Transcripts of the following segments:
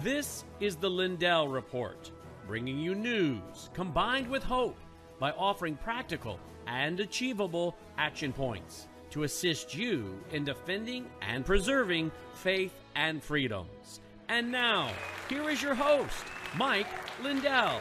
This is the Lindell Report, bringing you news combined with hope by offering practical and achievable action points to assist you in defending and preserving faith and freedoms. And now, here is your host, Mike Lindell.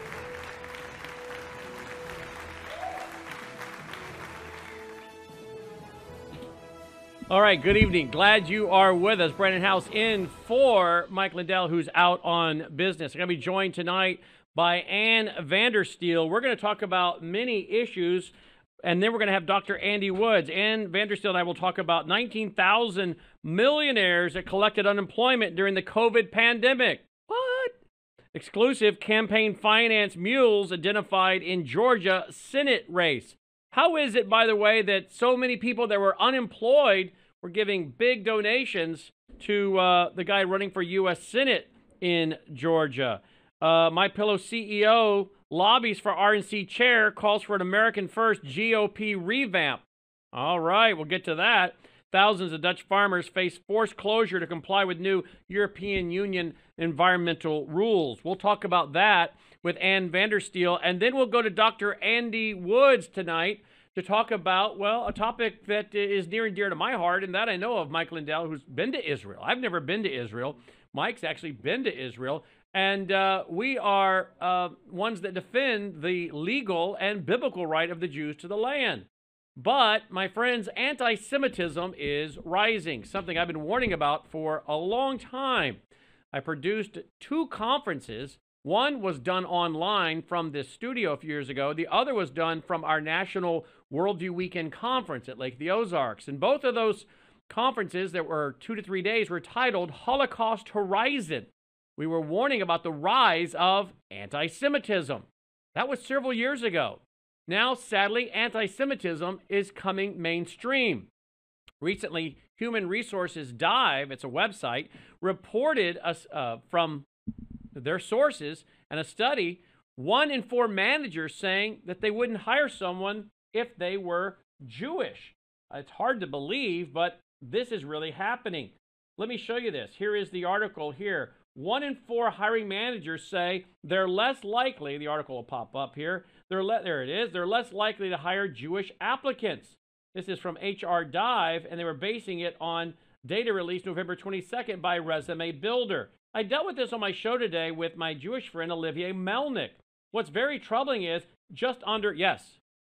All right, good evening. Glad you are with us. Brandon House in for Mike Lindell, who's out on business. I'm going to be joined tonight by Ann Vandersteel. We're going to talk about many issues, and then we're going to have Dr. Andy Woods. Ann Vandersteel and I will talk about 19,000 millionaires that collected unemployment during the COVID pandemic. What? Exclusive campaign finance mules identified in Georgia Senate race. How is it, by the way, that so many people that were unemployed were giving big donations to the guy running for U.S. Senate in Georgia? MyPillow CEO lobbies for RNC chair, calls for an American First GOP revamp. All right, we'll get to that. Thousands of Dutch farmers face forced closure to comply with new European Union environmental rules. We'll talk about that with Ann Vandersteel, and then we'll go to Dr. Andy Woods tonight to talk about, well, a topic that is near and dear to my heart, and that I know of, Mike Lindell, who's been to Israel. I've never been to Israel. Mike's actually been to Israel, and we are ones that defend the legal and biblical right of the Jews to the land. But, my friends, anti-Semitism is rising, something I've been warning about for a long time. I produced 2 conferences. One was done online from this studio a few years ago. The other was done from our National Worldview Weekend Conference at Lake of the Ozarks. And both of those conferences that were 2 to 3 days were titled Holocaust Horizon. We were warning about the rise of anti-Semitism. That was several years ago. Now, sadly, anti-Semitism is coming mainstream. Recently, Human Resources Dive, it's a website, reported from their sources and a study, 1 in 4 managers saying that they wouldn't hire someone if they were Jewish. It's hard to believe, but this is really happening. Let me show you this. Here is the article here. 1 in 4 hiring managers say they're less likely, the article will pop up here, there it is, they're less likely to hire Jewish applicants. This is from HR Dive, and they were basing it on data released November 22nd by Resume Builder. I dealt with this on my show today with my Jewish friend, Olivier Melnick. What's very troubling is just under, yes.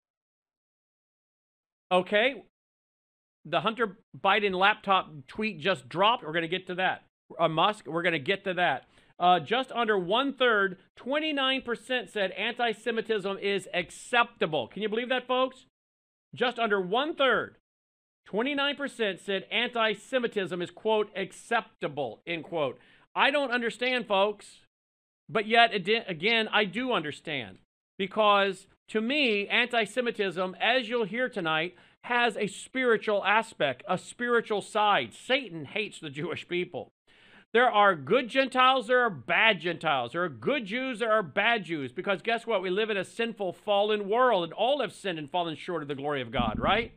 Okay, the Hunter Biden laptop tweet just dropped. We're going to get to that. Musk, we're going to get to that. Just under 1/3, 29% said anti-Semitism is acceptable. Can you believe that, folks? Just under 1/3, 29% said anti-Semitism is, quote, acceptable, end quote. I don't understand, folks, but yet, again, I do understand. Because, to me, anti-Semitism, as you'll hear tonight, has a spiritual aspect, a spiritual side. Satan hates the Jewish people. There are good Gentiles, there are bad Gentiles. There are good Jews, there are bad Jews. Because guess what? We live in a sinful, fallen world, and all have sinned and fallen short of the glory of God, right?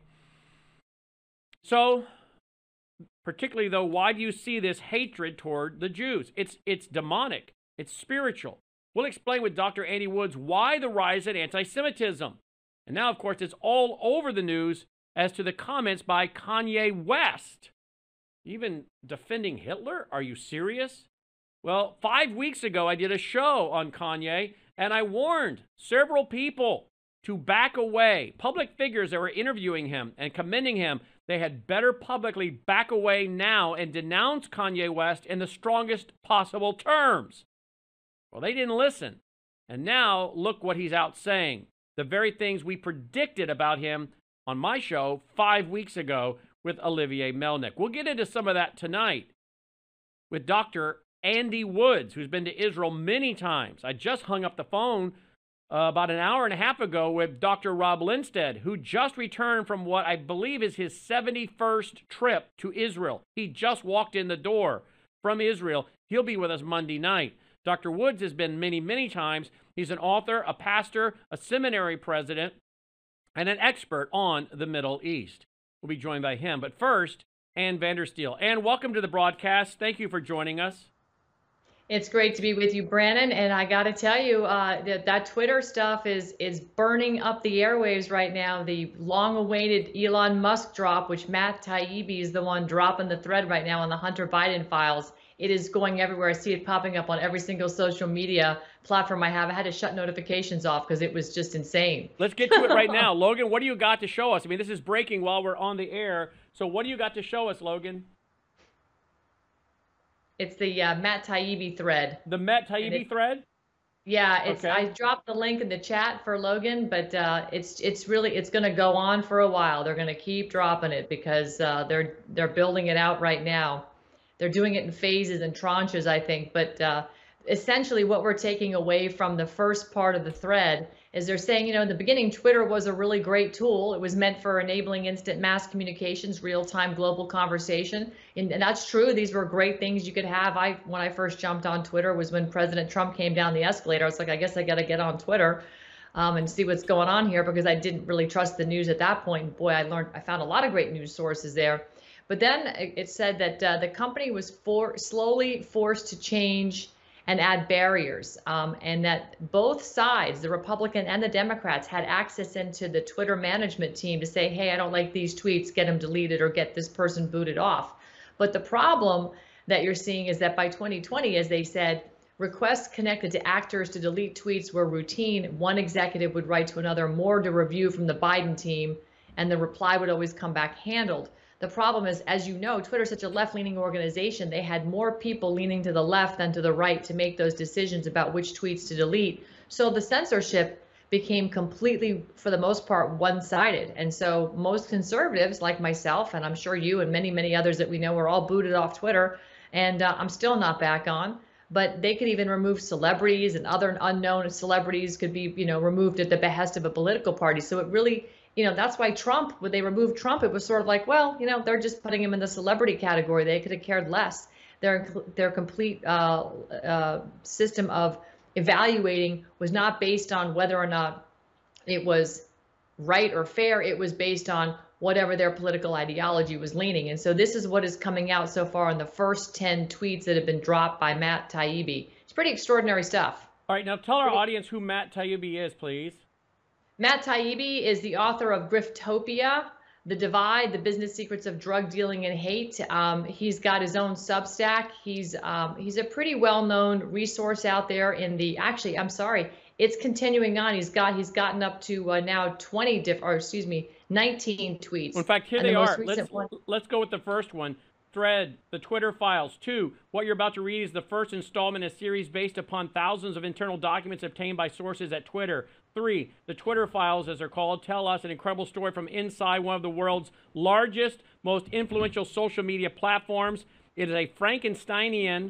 So, particularly, though, why do you see this hatred toward the Jews? It's demonic. It's spiritual. We'll explain with Dr. Andy Woods why the rise in anti-Semitism. And now, of course, it's all over the news as to the comments by Kanye West. Even defending Hitler? Are you serious? Well, 5 weeks ago, I did a show on Kanye, and I warned several people to back away. Public figures that were interviewing him and commending him, they had better publicly back away now and denounce Kanye West in the strongest possible terms. Well, they didn't listen. And now, look what he's out saying. The very things we predicted about him on my show 5 weeks ago with Olivier Melnick. We'll get into some of that tonight with Dr. Andy Woods, who's been to Israel many times. I just hung up the phone about an hour and a half ago with Dr. Rob Lindstedt, who just returned from what I believe is his 71st trip to Israel. He just walked in the door from Israel. He'll be with us Monday night. Dr. Woods has been many, many times. He's an author, a pastor, a seminary president, and an expert on the Middle East. We'll be joined by him. But first, Ann Vandersteel. Ann, welcome to the broadcast. Thank you for joining us. It's great to be with you, Brandon. And I got to tell you, that Twitter stuff is burning up the airwaves right now. The long-awaited Elon Musk drop, which Matt Taibbi is the one dropping the thread right now on the Hunter Biden files. It is going everywhere. I see it popping up on every single social media platform I have. I had to shut notifications off because it was just insane. Let's get to it right now. Logan, what do you got to show us? I mean, this is breaking while we're on the air. So what do you got to show us, Logan? It's the Matt Taibbi thread. The Matt And Taibbi thread? yeah, I Okay. dropped the link in the chat for Logan, but it's going to go on for a while. They're going to keep dropping it because they're building it out right now. They're doing it in phases and tranches, I think. But essentially, what we're taking away from the first part of the thread is they're saying, in the beginning, Twitter was a really great tool. It was meant for enabling instant mass communications, real-time global conversation. And that's true. These were great things you could have. When I first jumped on Twitter was when President Trump came down the escalator. I was like, I guess I got to get on Twitter and see what's going on here because I didn't really trust the news at that point. And boy, I found a lot of great news sources there. But then it said that the company was slowly forced to change and add barriers, and that both sides, the Republican and the Democrats, had access into the Twitter management team to say, hey, I don't like these tweets, get them deleted or get this person booted off. But the problem that you're seeing is that by 2020, as they said, requests connected to actors to delete tweets were routine. One executive would write to another more to review from the Biden team, and the reply would always come back handled. The problem is, as you know, Twitter is such a left-leaning organization. They had more people leaning to the left than to the right to make those decisions about which tweets to delete. So the censorship became completely, for the most part, one-sided. And so most conservatives like myself, and I'm sure you and many, many others that we know, are all booted off Twitter. And I'm still not back on. But they could even remove celebrities, and other unknown celebrities could be, removed at the behest of a political party. So it really, that's why Trump, when they removed Trump, it was sort of like, well, they're just putting him in the celebrity category. They could have cared less. Their complete system of evaluating was not based on whether or not it was right or fair. It was based on whatever their political ideology was leaning. And so this is what is coming out so far in the first 10 tweets that have been dropped by Matt Taibbi. It's pretty extraordinary stuff. All right, now tell our audience who Matt Taibbi is, please. Matt Taibbi is the author of Griftopia, The Divide, The Business Secrets of Drug Dealing and Hate. He's got his own Substack. He's a pretty well-known resource out there in the, actually, I'm sorry, it's continuing on. He's gotten up to now 19 tweets. In fact, here And the they most are. recent one. Let's go with the first one. Thread, the Twitter files. 2, what you're about to read is the first installment in a series based upon thousands of internal documents obtained by sources at Twitter. 3, the Twitter files, as they're called, tell us an incredible story from inside one of the world's largest, most influential social media platforms. It is a Frankensteinian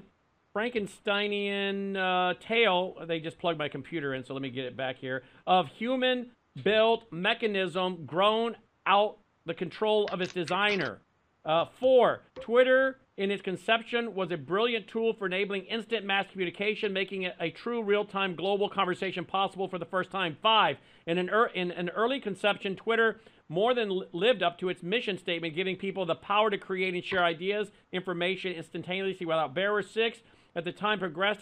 tale. They just plugged my computer in, so let me get it back here. Of human-built mechanism grown out the control of its designer. 4, Twitter in its conception was a brilliant tool for enabling instant mass communication, making it a true real-time global conversation possible for the first time. 5, in an early conception, Twitter more than lived up to its mission statement, giving people the power to create and share ideas, information instantaneously without barriers. 6, as the time progressed,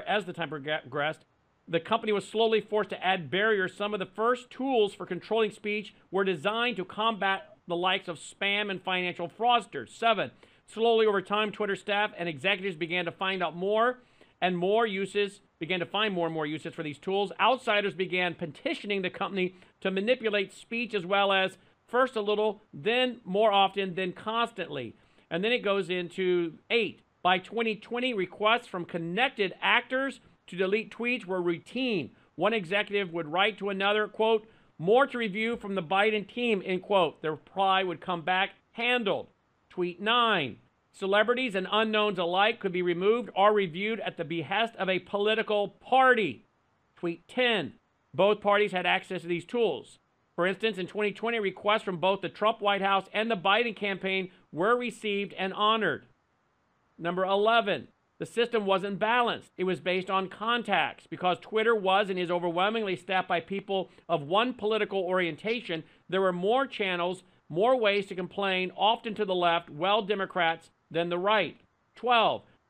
the company was slowly forced to add barriers. Some of the first tools for controlling speech were designed to combat the likes of spam and financial fraudsters. 7, slowly over time, Twitter staff and executives began to find more and more uses for these tools. Outsiders began petitioning the company to manipulate speech as well as first a little, then more often, then constantly. And then it goes into 8. By 2020, requests from connected actors to delete tweets were routine. One executive would write to another, quote, more to review from the Biden team, end quote. The reply would come back, handled. Tweet 9. Celebrities and unknowns alike could be removed or reviewed at the behest of a political party. Tweet 10. Both parties had access to these tools. For instance, in 2020, requests from both the Trump White House and the Biden campaign were received and honored. Number 11. The system wasn't balanced. It was based on contacts. Because Twitter was and is overwhelmingly staffed by people of one political orientation, there were more channels, more ways to complain, often to the left, well, Democrats, than the right. 12.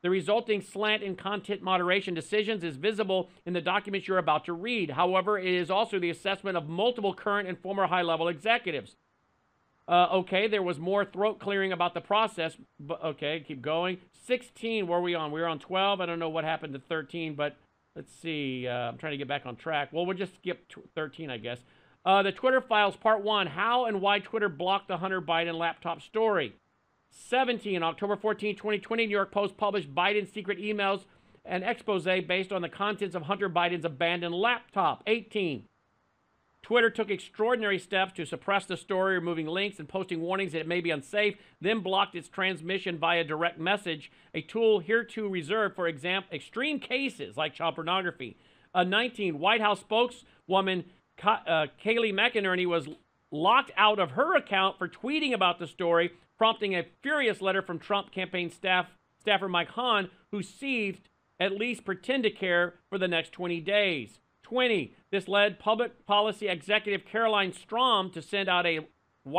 The resulting slant in content moderation decisions is visible in the documents you're about to read. However, it is also the assessment of multiple current and former high-level executives. Okay, there was more throat clearing about the process. But okay, keep going. 16, where are we on? We were on 12. I don't know what happened to 13, but let's see. I'm trying to get back on track. Well, we'll just skip 13, I guess. The Twitter files, part 1, how and why Twitter blocked the Hunter Biden laptop story. 17, October 14, 2020, New York Post published Biden's secret emails and expose based on the contents of Hunter Biden's abandoned laptop. 18, Twitter took extraordinary steps to suppress the story, removing links and posting warnings that it may be unsafe, then blocked its transmission via direct message, a tool hereto reserved for extreme cases like child pornography. 19, White House spokeswoman Kayleigh McEnerney was locked out of her account for tweeting about the story, prompting a furious letter from Trump campaign staffer Mike Hahn, who ceased at least pretend to care for the next 20 days. 20, this led public policy executive Caroline Strom to send out a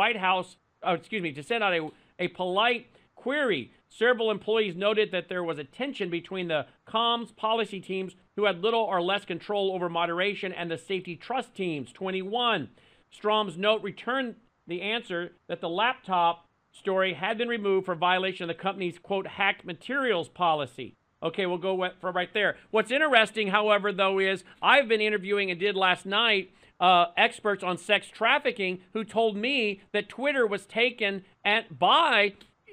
polite query. Several employees noted that there was a tension between the comms policy teams, who had little or less control over moderation, and the safety trust teams. 21, Strom's note returned the answer that the laptop story had been removed for violation of the company's, quote, hacked materials policy. Okay, we'll go for right there. What's interesting, however, though, is I've been interviewing and did last night experts on sex trafficking who told me that Twitter was taken by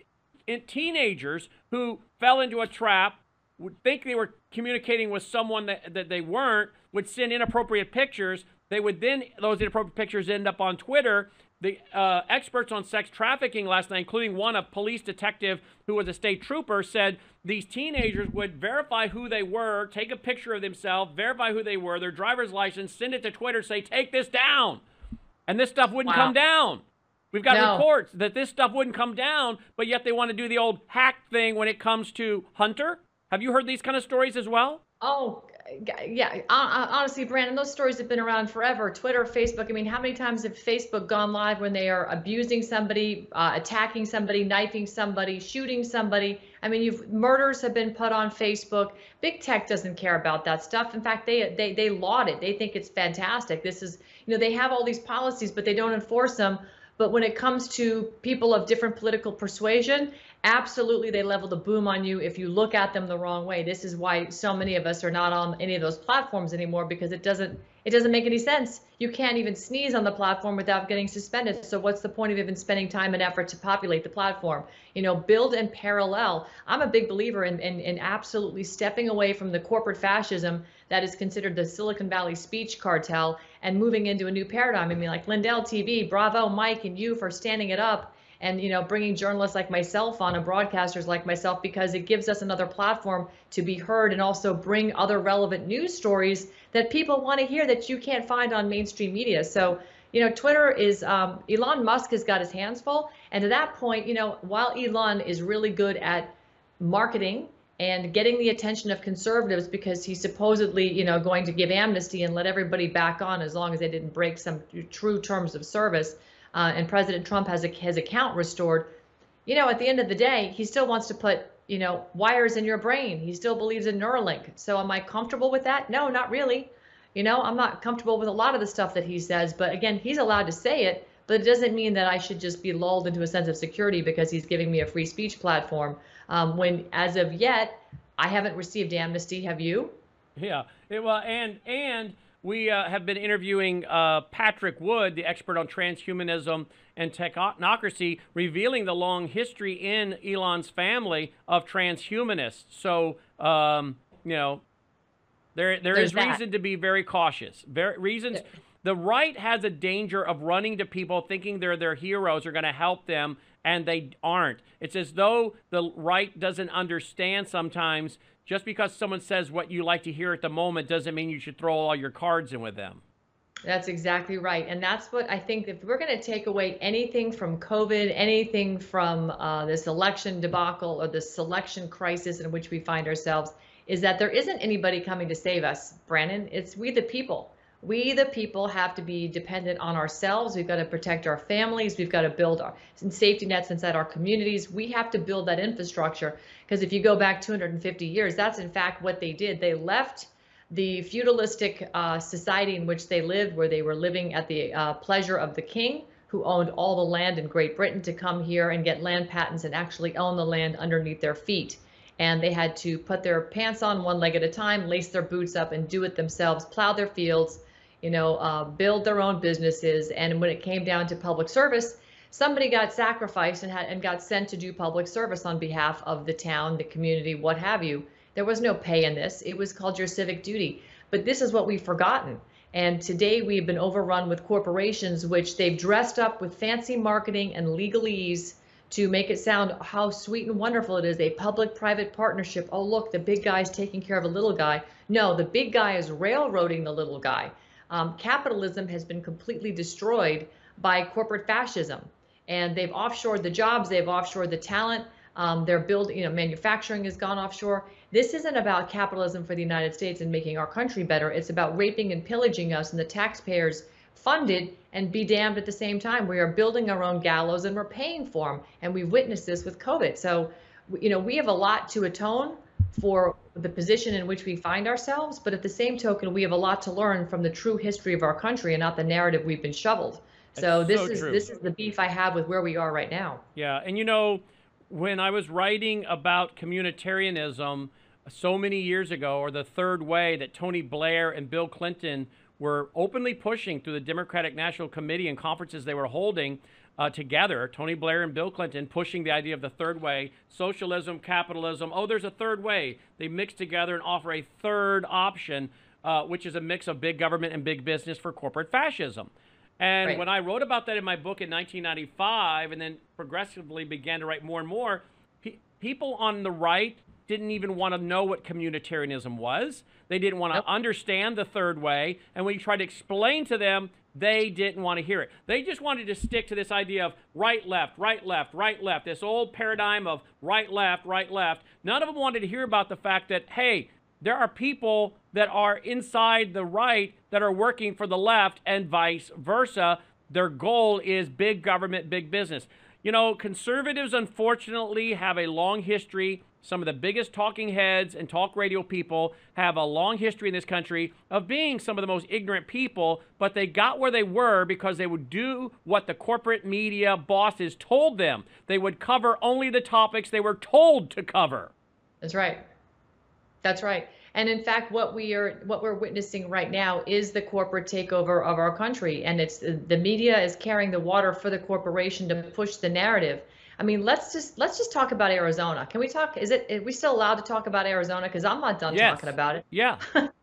teenagers who fell into a trap, would think they were communicating with someone that they weren't, would send inappropriate pictures. They would then, those inappropriate pictures end up on Twitter. The experts on sex trafficking last night, including one, a police detective who was a state trooper, said these teenagers would verify who they were, take a picture of themselves, verify who they were, their driver's license, send it to Twitter, say, take this down. And this stuff wouldn't come down. We've got reports that this stuff wouldn't come down, but yet they want to do the old hack thing when it comes to Hunter. Have you heard these kind of stories as well? Oh, yeah. Honestly, Brandon, those stories have been around forever. Twitter, Facebook. I mean, how many times have Facebook gone live when they are abusing somebody, attacking somebody, knifing somebody, shooting somebody? I mean, murders have been put on Facebook. Big tech doesn't care about that stuff. In fact, they laud it. They think it's fantastic. This is, they have all these policies, but they don't enforce them. But when it comes to people of different political persuasion, absolutely they level the boom on you if you look at them the wrong way. This is why so many of us are not on any of those platforms anymore, because it doesn't make any sense. You can't even sneeze on the platform without getting suspended. So what's the point of even spending time and effort to populate the platform? Build and parallel. I'm a big believer in absolutely stepping away from the corporate fascism that is considered the Silicon Valley speech cartel and moving into a new paradigm. I mean, like Lindell TV, bravo, Mike, and you for standing it up and, bringing journalists like myself on and broadcasters like myself, because it gives us another platform to be heard and also bring other relevant news stories that people want to hear that you can't find on mainstream media. So, Twitter is, Elon Musk has got his hands full. And to that point, while Elon is really good at marketing and getting the attention of conservatives because he's supposedly, going to give amnesty and let everybody back on as long as they didn't break some true terms of service, and President Trump has his account restored, at the end of the day, he still wants to put, wires in your brain. He still believes in Neuralink. So am I comfortable with that? No, not really. I'm not comfortable with a lot of the stuff that he says, but again, he's allowed to say it, but it doesn't mean that I should just be lulled into a sense of security because he's giving me a free speech platform. When, as of yet, I haven't received amnesty. Have you? Yeah. Well, and we have been interviewing Patrick Wood, the expert on transhumanism and technocracy, revealing the long history in Elon's family of transhumanists. So, there is reason to be very cautious. Reasons. The right has a danger of running to people thinking they're their heroes, are going to help them, and they aren't. It's as though the right doesn't understand sometimes just because someone says what you like to hear at the moment doesn't mean you should throw all your cards in with them. That's exactly right. And that's what I think, if we're going to take away anything from COVID, anything from this election debacle or this selection crisis in which we find ourselves, is that there isn't anybody coming to save us, Brandon. It's we the people. We, the people, have to be dependent on ourselves. We've got to protect our families. We've got to build our safety nets inside our communities. We have to build that infrastructure, because if you go back 250 years, that's in fact what they did. They left the feudalistic society in which they lived, where they were living at the pleasure of the king, who owned all the land in Great Britain, to come here and get land patents and actually own the land underneath their feet. And they had to put their pants on one leg at a time, lace their boots up, and do it themselves, plow their fields, build their own businesses. And when it came down to public service, somebody got sacrificed and got sent to do public service on behalf of the town, the community, what have you. There was no pay in this. It was called your civic duty. But this is what we've forgotten. And today we've been overrun with corporations, which they've dressed up with fancy marketing and legalese to make it sound how sweet and wonderful it is, a public-private partnership. Oh, look, the big guy's taking care of a little guy. No, the big guy is railroading the little guy. Capitalism has been completely destroyed by corporate fascism, and they've offshored the jobs, they've offshored the talent. They're building, manufacturing has gone offshore. This isn't about capitalism for the United States and making our country better. It's about raping and pillaging us, and the taxpayers funded and be damned at the same time. We are building our own gallows and we're paying for them. And we've witnessed this with COVID. So, we have a lot to atone for the position in which we find ourselves, but at the same token, we have a lot to learn from the true history of our country and not the narrative we've been shoveled. So this is the beef I have with where we are right now. Yeah, and when I was writing about communitarianism so many years ago, or the third way that Tony Blair and Bill Clinton were openly pushing through the Democratic National Committee and conferences they were holding together, Tony Blair and Bill Clinton pushing the idea of the third way, socialism, capitalism. Oh, there's a third way. They mix together and offer a third option, which is a mix of big government and big business for corporate fascism. And Right. when I wrote about that in my book in 1995, and then progressively began to write more and more, people on the right didn't even want to know what communitarianism was. They didn't want to understand the third way. And when you tried to explain to them, they didn't want to hear it. They just wanted to stick to this idea of right, left, right, left, right, left, this old paradigm of right, left, right, left. None of them wanted to hear about the fact that, hey, there are people that are inside the right that are working for the left, and vice versa. Their goal is big government, big business. Conservatives, unfortunately, have a long history. Some of the biggest talking heads and talk radio people have a long history in this country of being some of the most ignorant people, but they got where they were because they would do what the corporate media bosses told them. They would cover only the topics they were told to cover. That's right. That's right. And in fact, what we're witnessing right now is the corporate takeover of our country, and it's the media is carrying the water for the corporation to push the narrative. I mean, let's just talk about Arizona. Can we talk? Are we still allowed to talk about Arizona? Because I'm not done talking about it. Yeah.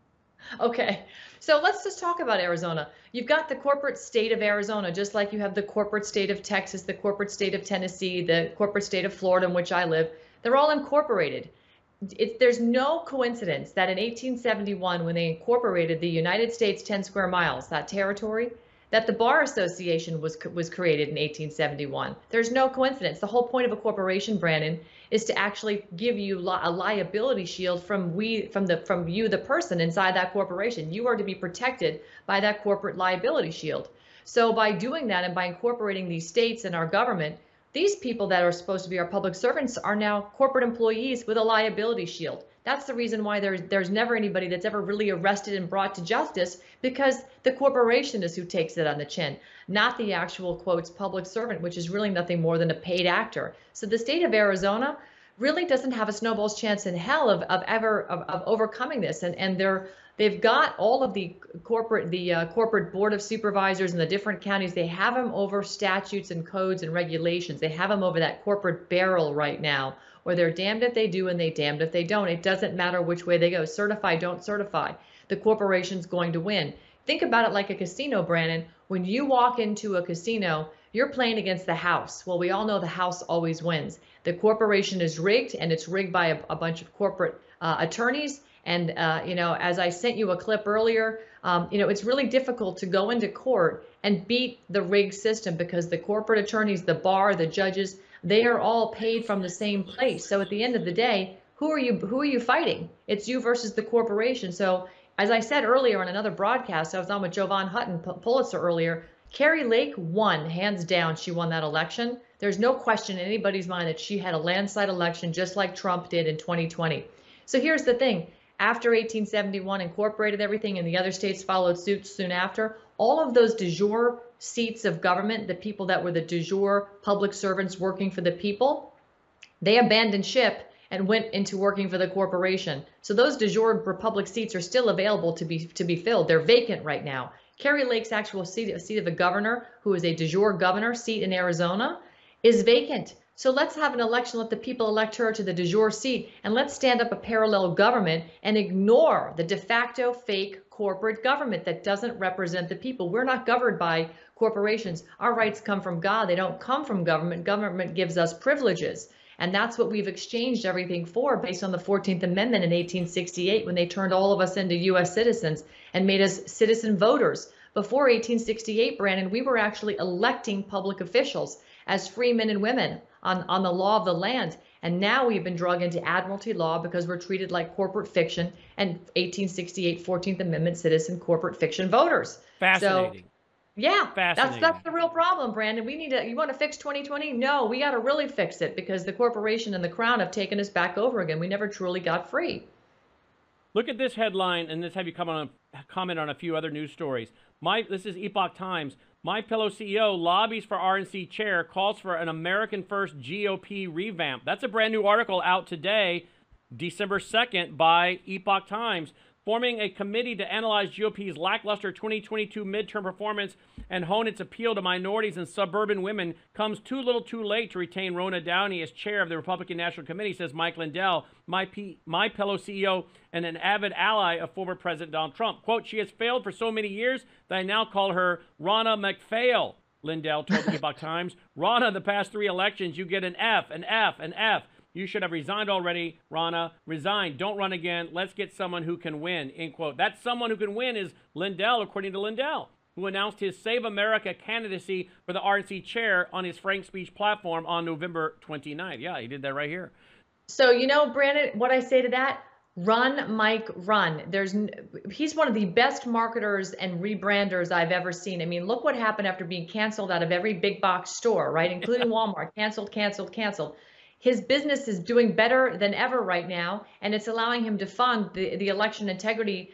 Okay. So let's just talk about Arizona. You've got the corporate state of Arizona, just like you have the corporate state of Texas, the corporate state of Tennessee, the corporate state of Florida, in which I live. They're all incorporated. There's no coincidence that in 1871, when they incorporated the United States 10 square miles, that territory, that the Bar Association was created in 1871. There's no coincidence. The whole point of a corporation, Brandon, is to actually give you a liability shield from you, the person inside that corporation. You are to be protected by that corporate liability shield. So by doing that and by incorporating these states in our government, these people that are supposed to be our public servants are now corporate employees with a liability shield. That's the reason why there's never anybody that's ever really arrested and brought to justice, because the corporation is who takes it on the chin, not the actual, quotes, public servant, which is really nothing more than a paid actor. So the state of Arizona really doesn't have a snowball's chance in hell of overcoming this. And they've got all of the corporate board of supervisors in the different counties. They have them over statutes and codes and regulations. They have them over that corporate barrel right now, where they're damned if they do and they damned if they don't. It doesn't matter which way they go. Certify, don't certify. The corporation's going to win. Think about it like a casino, Brandon. When you walk into a casino, you're playing against the house. Well, we all know the house always wins. The corporation is rigged, and it's rigged by a bunch of corporate attorneys. And, as I sent you a clip earlier, it's really difficult to go into court and beat the rigged system, because the corporate attorneys, the bar, the judges, they are all paid from the same place. So at the end of the day, who are you fighting? It's you versus the corporation. So as I said earlier on another broadcast, I was on with Jovan Hutton Pulitzer earlier. Kari Lake won, hands down. She won that election. There's no question in anybody's mind that she had a landslide election just like Trump did in 2020. So here's the thing. After 1871 incorporated everything and the other states followed suit soon after, all of those de jure seats of government, the people that were the de jure public servants working for the people, they abandoned ship and went into working for the corporation. So those de jure republic seats are still available to be filled. They're vacant right now. Kari Lake's actual seat of a governor, who is a de jure governor seat in Arizona, is vacant. So let's have an election, let the people elect her to the de jure seat, and let's stand up a parallel government and ignore the de facto fake corporate government that doesn't represent the people. We're not governed by corporations. Our rights come from God. They don't come from government. Government gives us privileges. And that's what we've exchanged everything for based on the 14th Amendment in 1868 when they turned all of us into U.S. citizens and made us citizen voters. Before 1868, Brandon, we were actually electing public officials as free men and women on the law of the land. And now we've been dragged into admiralty law because we're treated like corporate fiction and 1868 14th Amendment citizen corporate fiction voters. Fascinating. So, yeah, that's the real problem, Brandon. You want to fix 2020? No, we got to really fix it because the corporation and the crown have taken us back over again. We never truly got free. Look at this headline, and let's have you comment on a few other news stories. This is Epoch Times. MyPillow CEO lobbies for RNC chair, calls for an American First GOP revamp. That's a brand new article out today, December 2nd, by Epoch Times. Forming a committee to analyze GOP's lackluster 2022 midterm performance and hone its appeal to minorities and suburban women comes too little too late to retain Rona Downey as chair of the Republican National Committee, says Mike Lindell, MyPillow CEO and an avid ally of former President Donald Trump. Quote, she has failed for so many years that I now call her Ronna McPhail, Lindell told the Epoch Times. Ronna, the past 3 elections, you get an F, an F, an F. You should have resigned already, Ronna. Resign. Don't run again. Let's get someone who can win, end quote. That someone who can win is Lindell, according to Lindell, who announced his Save America candidacy for the RNC chair on his Frank Speech platform on November 29th. Yeah, he did that right here. So, Brandon, what I say to that, run, Mike, run. He's one of the best marketers and rebranders I've ever seen. I mean, look what happened after being canceled out of every big box store, right? Including Walmart, canceled. His business is doing better than ever right now, and it's allowing him to fund the election integrity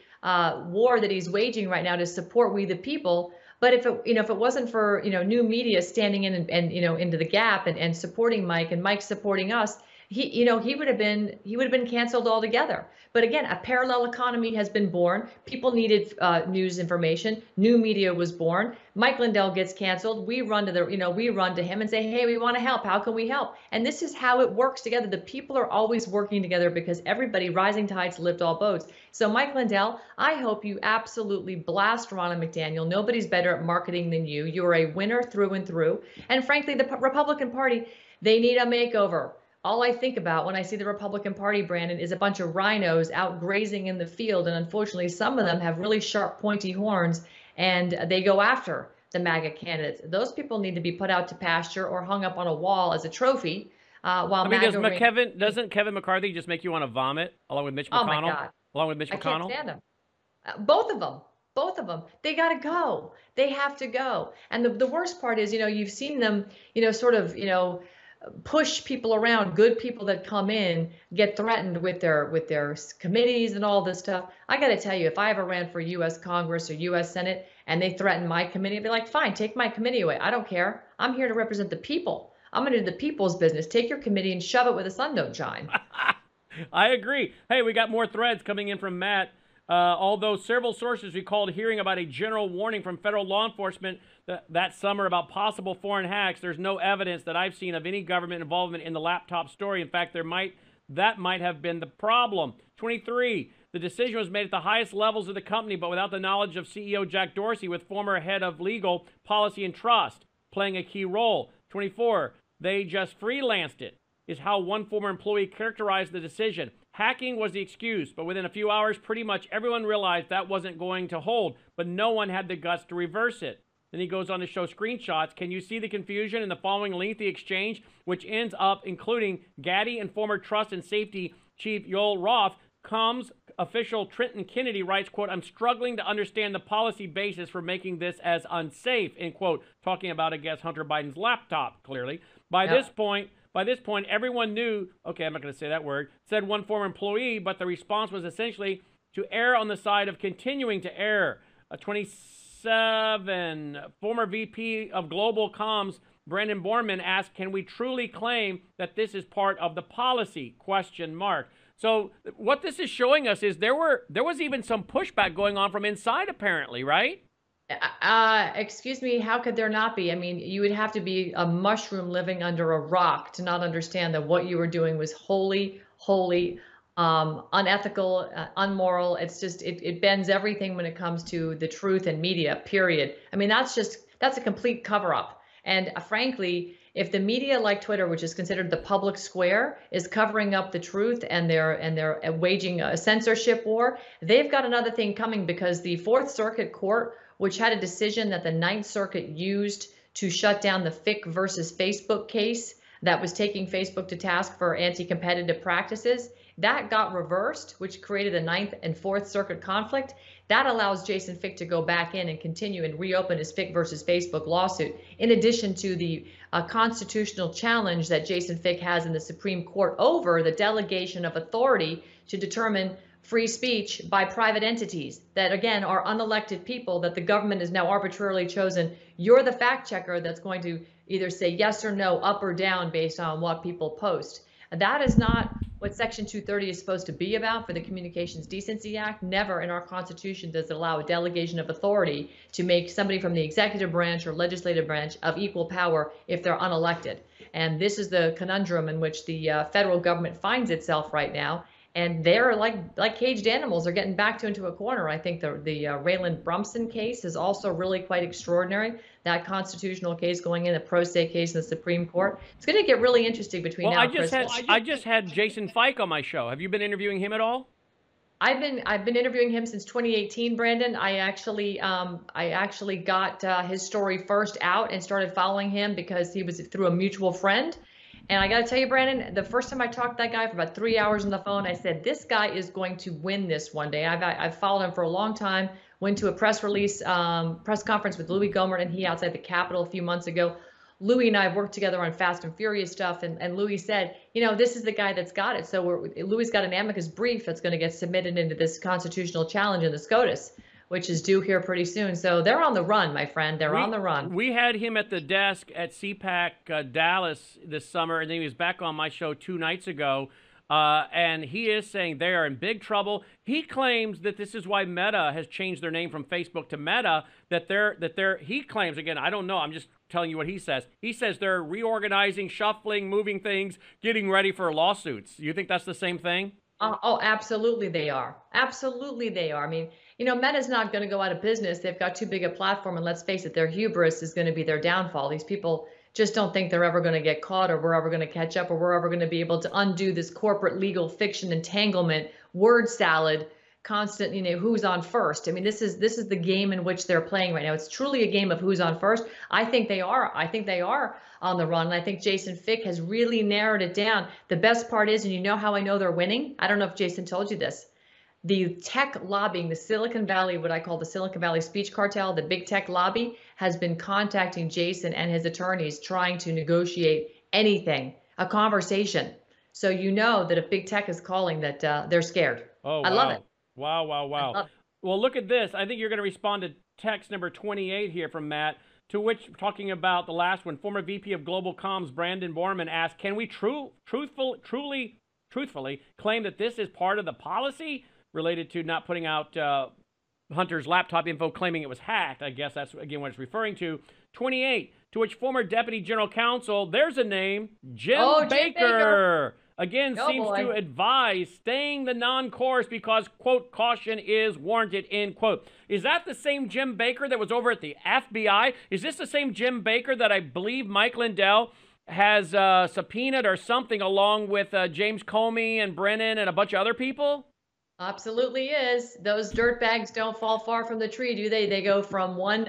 war that he's waging right now to support we the people. But if it wasn't for new media standing in and into the gap and supporting Mike and Mike supporting us, he would have been canceled altogether. But again, a parallel economy has been born. People needed news information. New media was born. Mike Lindell gets canceled. We run to him and say, hey, we want to help. How can we help? And this is how it works together. The people are always working together because rising tides lift all boats. So Mike Lindell, I hope you absolutely blast Ronna McDaniel. Nobody's better at marketing than you. You are a winner through and through. And frankly, the Republican Party, they need a makeover. All I think about when I see the Republican Party, Brandon, is a bunch of rhinos out grazing in the field. And unfortunately, some of them have really sharp, pointy horns, and they go after the MAGA candidates. Those people need to be put out to pasture or hung up on a wall as a trophy. Doesn't Kevin McCarthy just make you want to vomit along with Mitch McConnell? Oh, my God. Along with Mitch McConnell? I can't stand them. Both of them. They got to go. They have to go. And the worst part is, you've seen them, push people around. Good people that come in get threatened with their committees and all this stuff. I got to tell you, if I ever ran for U.S. Congress or U.S. Senate and they threaten my committee, I'd be like, fine, take my committee away. I don't care. I'm here to represent the people. I'm going to do the people's business. Take your committee and shove it where the sun don't shine. I agree. Hey, we got more threads coming in from Matt. Although several sources recalled hearing about a general warning from federal law enforcement that summer about possible foreign hacks, there's no evidence that I've seen of any government involvement in the laptop story. In fact, that might have been the problem. 23, the decision was made at the highest levels of the company, but without the knowledge of CEO Jack Dorsey, with former head of legal, policy, and trust playing a key role. 24, they just freelanced it, is how one former employee characterized the decision. Hacking was the excuse, but within a few hours, pretty much everyone realized that wasn't going to hold, but no one had the guts to reverse it. Then he goes on to show screenshots. Can you see the confusion in the following lengthy exchange, which ends up including Gaddy and former Trust and Safety Chief Yoel Roth official Trenton Kennedy writes, quote, "I'm struggling to understand the policy basis for making this as unsafe," end quote, talking about, I guess, Hunter Biden's laptop, clearly. By this point, everyone knew, okay, I'm not going to say that word, said one former employee, but the response was essentially to err on the side of continuing to err. 27, former VP of Global Comms, Brandon Borman, asked, "Can we truly claim that this is part of the policy?" Question mark. So what this is showing us is there was even some pushback going on from inside, apparently, right? Excuse me, how could there not be? I mean, you would have to be a mushroom living under a rock to not understand that what you were doing was wholly, unethical, unmoral. It's just, it bends everything when it comes to the truth and media, period. I mean, that's a complete cover up. And frankly, if the media like Twitter, which is considered the public square, is covering up the truth and they're waging a censorship war, they've got another thing coming, because the Fourth Circuit Court, which had a decision that the Ninth Circuit used to shut down the Fick versus Facebook case that was taking Facebook to task for anti-competitive practices, that got reversed, which created a Ninth and Fourth Circuit conflict. That allows Jason Fick to go back in and continue and reopen his Fick versus Facebook lawsuit, in addition to the constitutional challenge that Jason Fick has in the Supreme Court over the delegation of authority to determine free speech by private entities that, again, are unelected people that the government has now arbitrarily chosen. You're the fact checker that's going to either say yes or no, up or down, based on what people post. And that is not what Section 230 is supposed to be about for the Communications Decency Act. Never in our Constitution does it allow a delegation of authority to make somebody from the executive branch or legislative branch of equal power if they're unelected. And this is the conundrum in which the federal government finds itself right now. And they're like caged animals. They're getting backed into a corner. I think the Raylan Brunson case is also really quite extraordinary. That constitutional case going in, a pro se case in the Supreme Court. It's going to get really interesting between now and Christmas. I just had Jason Fike on my show. Have you been interviewing him at all? I've been interviewing him since 2018, Brandon. I actually got his story first out and started following him because he was through a mutual friend. And I got to tell you, Brandon, the first time I talked to that guy for about 3 hours on the phone, I said, this guy is going to win this one day. I've followed him for a long time, went to a press conference with Louis Gohmert and he outside the Capitol a few months ago. Louis and I have worked together on Fast and Furious stuff. And Louis said, you know, this is the guy that's got it. So Louis got an amicus brief that's going to get submitted into this constitutional challenge in the SCOTUS, which is due here pretty soon. So they're on the run, my friend. They're on the run. We had him at the desk at CPAC Dallas this summer, and then he was back on my show 2 nights ago. And he is saying they are in big trouble. He claims that this is why Meta has changed their name from Facebook to Meta, he claims, again, I don't know, I'm just telling you what he says. He says they're reorganizing, shuffling, moving things, getting ready for lawsuits. You think that's the same thing? Oh, absolutely they are. Absolutely they are. I mean, you know, Meta's not going to go out of business. They've got too big a platform, and let's face it, their hubris is going to be their downfall. These people just don't think they're ever going to get caught, or we're ever going to catch up, or we're ever going to be able to undo this corporate legal fiction entanglement, word salad, constant, you know, who's on first. I mean, this is the game in which they're playing right now. It's truly a game of who's on first. I think they are on the run. And I think Jason Fick has really narrowed it down. The best part is, and you know how I know they're winning? I don't know if Jason told you this. The tech lobbying, the Silicon Valley, what I call the Silicon Valley speech cartel, the big tech lobby, has been contacting Jason and his attorneys trying to negotiate anything, a conversation. So you know that if big tech is calling, that they're scared. Oh, wow. I love it. Wow. Well, look at this. I think you're going to respond to text number 28 here from Matt, to which, talking about the last one, former VP of Global Comms Brandon Borman asked, can we truthfully claim that this is part of the policy related to not putting out Hunter's laptop info, claiming it was hacked? I guess that's, again, what it's referring to. 28, to which former Deputy General Counsel, there's a name, Jim Baker. Again, seems to advise staying the non-course because, quote, caution is warranted, end quote. Is that the same Jim Baker that was over at the FBI? Is this the same Jim Baker that I believe Mike Lindell has subpoenaed or something, along with James Comey and Brennan and a bunch of other people? Absolutely is. Those dirtbags don't fall far from the tree, do they? They go from one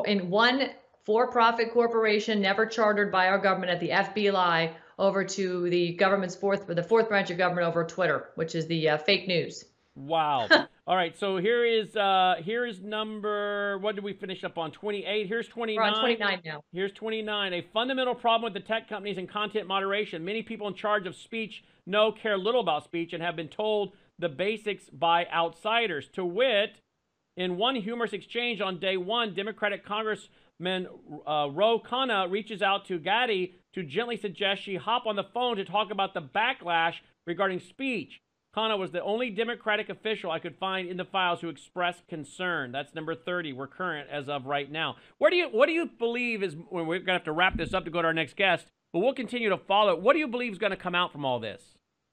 for-profit corporation, never chartered by our government at the FBI, over to the government's the fourth branch of government over Twitter, which is the fake news. Wow. All right, so here is number, what did we finish up on? 28. Here's We're on 29. 29 now. Here's 29. A fundamental problem with the tech companies and content moderation. Many people in charge of speech care little about speech and have been told the basics by outsiders. To wit, in one humorous exchange on day one, Democratic Congressman Ro Khanna reaches out to Gaddy to gently suggest she hop on the phone to talk about the backlash regarding speech. Khanna was the only Democratic official I could find in the files who expressed concern. That's number 30. We're current as of right now. What do you believe is, well, we're going to have to wrap this up to go to our next guest, but we'll continue to follow. What do you believe is going to come out from all this?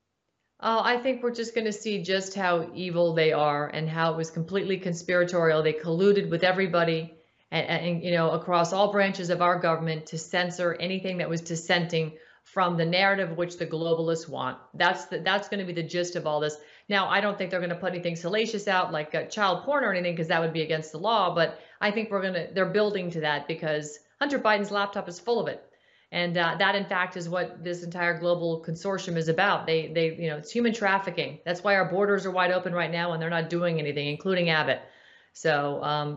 I think we're just going to see just how evil they are and how it was completely conspiratorial. They colluded with everybody and across all branches of our government to censor anything that was dissenting from the narrative which the globalists want. That's going to be the gist of all this. Now, I don't think they're going to put anything salacious out like child porn or anything, because that would be against the law. But I think they're building to that because Hunter Biden's laptop is full of it. And that, in fact, is what this entire global consortium is about. It's human trafficking. That's why our borders are wide open right now, and they're not doing anything, including Abbott. So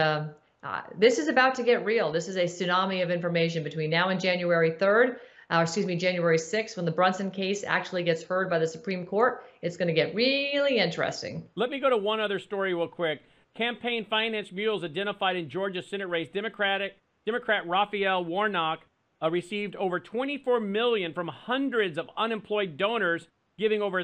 this is about to get real. This is a tsunami of information between now and January 3rd. January 6th, when the Brunson case actually gets heard by the Supreme Court. It's going to get really interesting. Let me go to one other story real quick. Campaign finance mules identified in Georgia Senate race. Democrat Raphael Warnock received over $24 million from hundreds of unemployed donors, giving over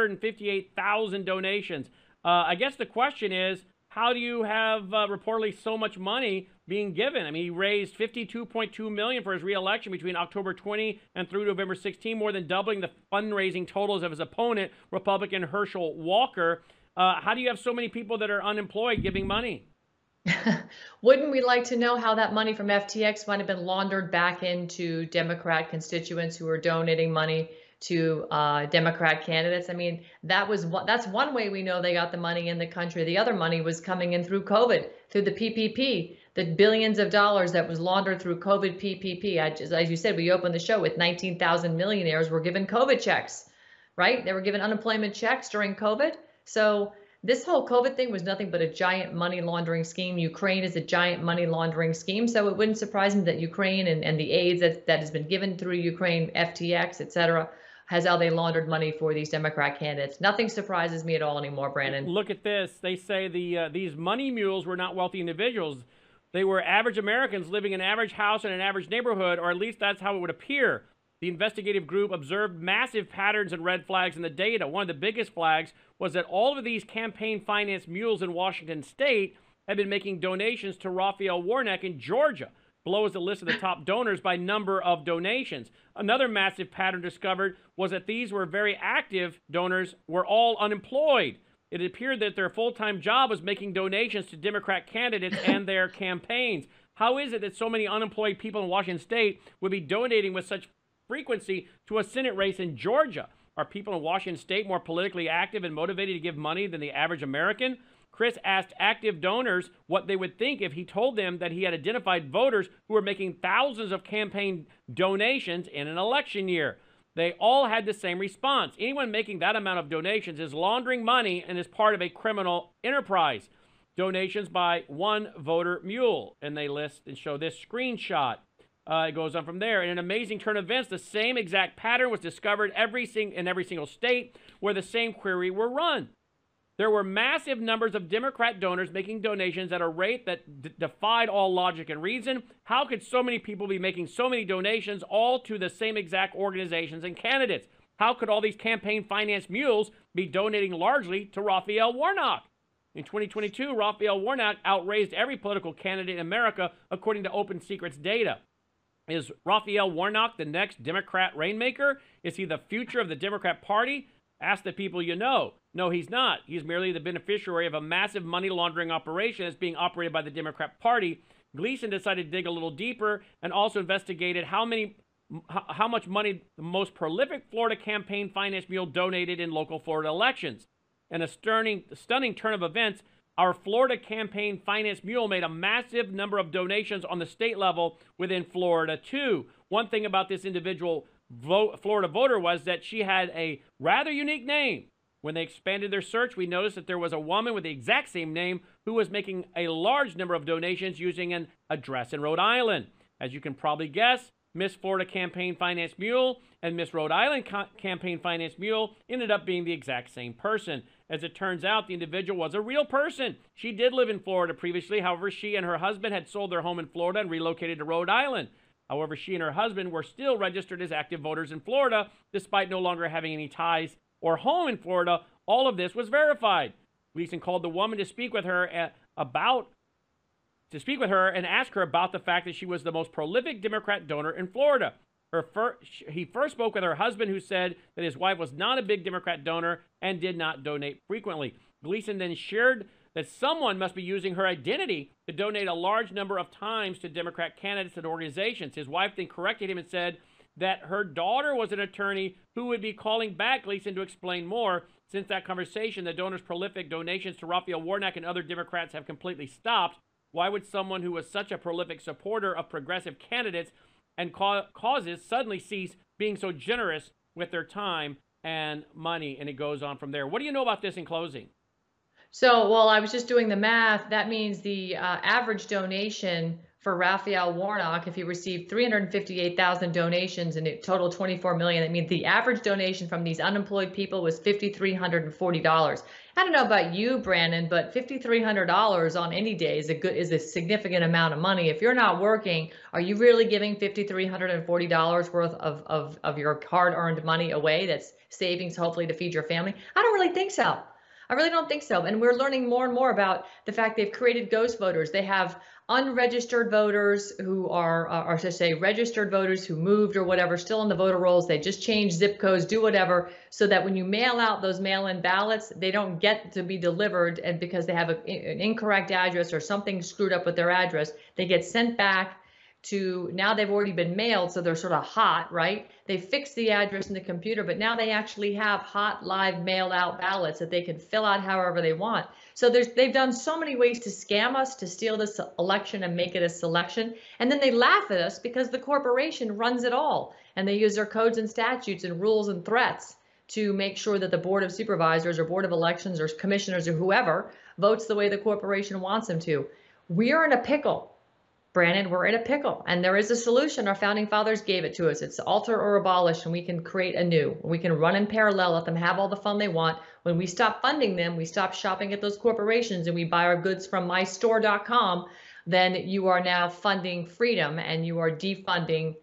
358,000 donations. I guess the question is, how do you have reportedly so much money being given? I mean, he raised $52.2 million for his reelection between October 20 and through November 16, more than doubling the fundraising totals of his opponent, Republican Herschel Walker. How do you have so many people that are unemployed giving money? Wouldn't we like to know how that money from FTX might have been laundered back into Democrat constituents who are donating money to Democrat candidates? I mean, that's one way we know they got the money in the country. The other money was coming in through COVID, through the PPP, the billions of dollars that was laundered through COVID PPP. As you said, we opened the show with 19,000 millionaires were given COVID checks, right? They were given unemployment checks during COVID. So this whole COVID thing was nothing but a giant money laundering scheme. Ukraine is a giant money laundering scheme. So it wouldn't surprise me that Ukraine and the aids that has been given through Ukraine, FTX, et cetera, has how they laundered money for these Democrat candidates. Nothing surprises me at all anymore, Brandon. Look at this. They say these money mules were not wealthy individuals. They were average Americans living in an average house in an average neighborhood, or at least that's how it would appear. The investigative group observed massive patterns and red flags in the data. One of the biggest flags was that all of these campaign finance mules in Washington state had been making donations to Raphael Warnock in Georgia. Below is the list of the top donors by number of donations. Another massive pattern discovered was that these were very active donors were all unemployed. It appeared that their full-time job was making donations to Democrat candidates and their campaigns. How is it that so many unemployed people in Washington state would be donating with such frequency to a Senate race in Georgia? Are people in Washington state more politically active and motivated to give money than the average American? Chris asked active donors what they would think if he told them that he had identified voters who were making thousands of campaign donations in an election year. They all had the same response. Anyone making that amount of donations is laundering money and is part of a criminal enterprise. Donations by one voter mule. And they list and show this screenshot. It goes on from there. In an amazing turn of events, the same exact pattern was discovered in every single state where the same query were run. There were massive numbers of Democrat donors making donations at a rate that defied all logic and reason. How could so many people be making so many donations all to the same exact organizations and candidates? How could all these campaign finance mules be donating largely to Raphael Warnock? In 2022, Raphael Warnock outraised every political candidate in America, according to Open Secrets data. Is Raphael Warnock the next Democrat rainmaker? Is he the future of the Democrat Party? Ask the people you know. No, he's not. He's merely the beneficiary of a massive money laundering operation that's being operated by the Democrat Party. Gleason decided to dig a little deeper and also investigated how much money the most prolific Florida campaign finance mule donated in local Florida elections. In a stunning turn of events, our Florida campaign finance mule made a massive number of donations on the state level within Florida, too. One thing about this individual Florida voter was that she had a rather unique name, When they expanded their search, we noticed that there was a woman with the exact same name who was making a large number of donations using an address in Rhode Island. As you can probably guess, Miss Florida Campaign Finance Mule and Miss Rhode Island Campaign Finance Mule ended up being the exact same person. As it turns out, the individual was a real person. She did live in Florida previously. However, she and her husband had sold their home in Florida and relocated to Rhode Island. However, she and her husband were still registered as active voters in Florida, despite no longer having any ties or home in Florida. All of this was verified. Gleason called the woman to speak with her and ask her about the fact that she was the most prolific Democrat donor in Florida. He first spoke with her husband, who said that his wife was not a big Democrat donor and did not donate frequently. Gleason then shared that someone must be using her identity to donate a large number of times to Democrat candidates and organizations. His wife then corrected him and said that her daughter was an attorney who would be calling back Gleason to explain more. Since that conversation, the donor's prolific donations to Raphael Warnock and other Democrats have completely stopped. Why would someone who was such a prolific supporter of progressive candidates and causes suddenly cease being so generous with their time and money? And it goes on from there. What do you know about this in closing? So, well, I was just doing the math. That means the average donation for Raphael Warnock, if he received 358,000 donations and it totaled 24 million, that means the average donation from these unemployed people was $5,340. I don't know about you, Brandon, but $5,300 on any day is a significant amount of money. If you're not working, are you really giving $5,340 worth of your hard-earned money away? That's savings, hopefully, to feed your family. I don't really think so. I really don't think so. And we're learning more and more about the fact they've created ghost voters. They have unregistered voters who are to say registered voters who moved or whatever, still in the voter rolls. They just change zip codes, do whatever, so that when you mail out those mail-in ballots, they don't get to be delivered, and because they have an incorrect address or something screwed up with their address, they get sent back to, now they've already been mailed, so they're sort of hot, right? They fixed the address in the computer, but now they actually have hot, live, mailed out ballots that they can fill out however they want. So they've done so many ways to scam us, to steal this election and make it a selection. And then they laugh at us because the corporation runs it all. And they use their codes and statutes and rules and threats to make sure that the Board of Supervisors or Board of Elections or commissioners or whoever votes the way the corporation wants them to. We are in a pickle. Brandon, we're in a pickle, and there is a solution. Our founding fathers gave it to us. It's alter or abolish, and we can create anew. We can run in parallel, let them have all the fun they want. When we stop funding them, we stop shopping at those corporations, and we buy our goods from mystore.com, then you are now funding freedom, and you are defunding,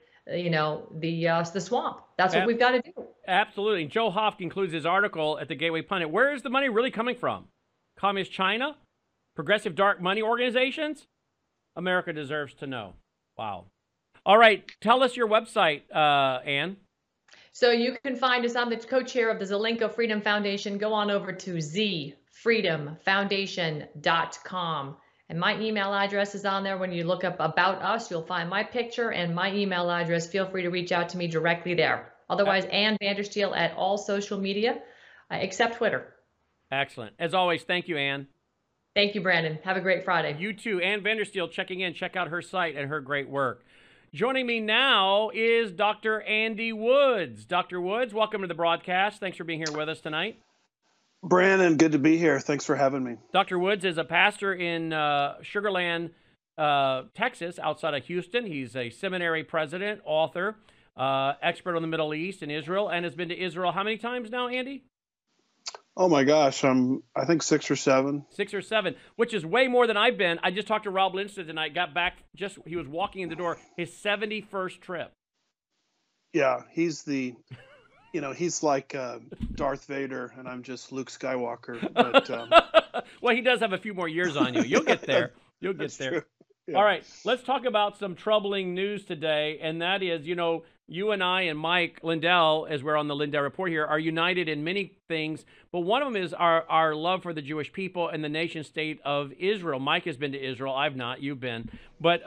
the swamp. That's what we've got to do. Absolutely. Joe Hoft concludes his article at the Gateway Pundit. Where is the money really coming from? Communist China? Progressive dark money organizations? America deserves to know. Wow. All right. Tell us your website, Ann. So you can find us. I'm the co-chair of the Zelenko Freedom Foundation. Go on over to zfreedomfoundation.com. And my email address is on there. When you look up About Us, you'll find my picture and my email address. Feel free to reach out to me directly there. Otherwise, Ann Vandersteel at all social media, except Twitter. Excellent. As always, thank you, Ann. Thank you, Brandon. Have a great Friday. You too. Ann Vandersteel checking in. Check out her site and her great work. Joining me now is Dr. Andy Woods. Dr. Woods, welcome to the broadcast. Thanks for being here with us tonight. Brandon, good to be here. Thanks for having me. Dr. Woods is a pastor in Sugar Land, Texas, outside of Houston. He's a seminary president, author, expert on the Middle East and Israel, and has been to Israel how many times now, Andy? Oh my gosh, I think 6 or 7. 6 or 7, which is way more than I've been. I just talked to Rob Lindstedt tonight, got back, he was walking in the door, his 71st trip. Yeah, he's he's like Darth Vader, and I'm just Luke Skywalker. But, well, he does have a few more years on you. You'll get there. You'll get there. True. Yeah. All right, let's talk about some troubling news today, and that is, you and I and Mike Lindell, as we're on the Lindell Report here, are united in many things, but one of them is our love for the Jewish people and the nation state of Israel. Mike has been to Israel. I've not. You've been. But,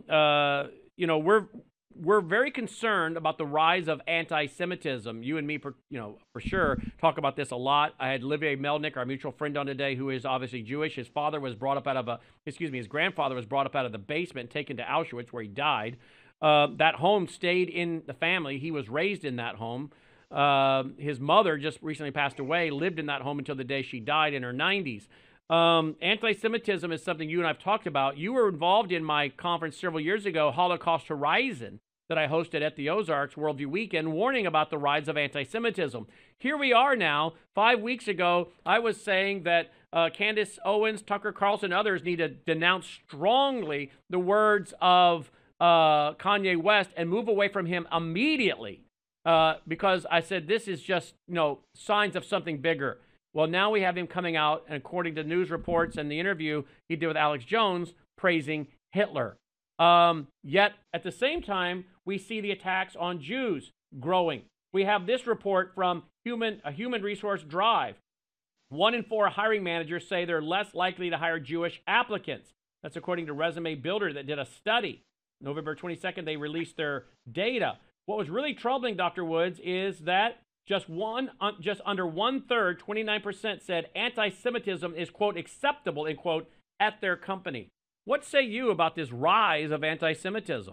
we're very concerned about the rise of anti-Semitism. You and me, for sure, talk about this a lot. I had Olivier Melnick, our mutual friend, on today, who is obviously Jewish. His father was brought up his grandfather was brought up out of the basement, taken to Auschwitz, where he died. That home stayed in the family. He was raised in that home. His mother just recently passed away, lived in that home until the day she died in her 90s. Anti-Semitism is something you and I've talked about. You were involved in my conference several years ago, Holocaust Horizon, that I hosted at the Ozarks Worldview Weekend, warning about the rise of anti-Semitism. Here we are now. 5 weeks ago, I was saying that Candace Owens, Tucker Carlson, others need to denounce strongly the words of Kanye West and move away from him immediately, because I said this is just, signs of something bigger. Well, now we have him coming out, and according to news reports and the interview he did with Alex Jones, praising Hitler. Yet, at the same time, we see the attacks on Jews growing. We have this report from a Human Resource Drive. 1 in 4 hiring managers say they're less likely to hire Jewish applicants. That's according to Resume Builder that did a study. November 22nd, they released their data. What was really troubling, Dr. Woods, is that just under 1/3, 29%, said anti-Semitism is, quote, acceptable, end quote, at their company. What say you about this rise of anti-Semitism?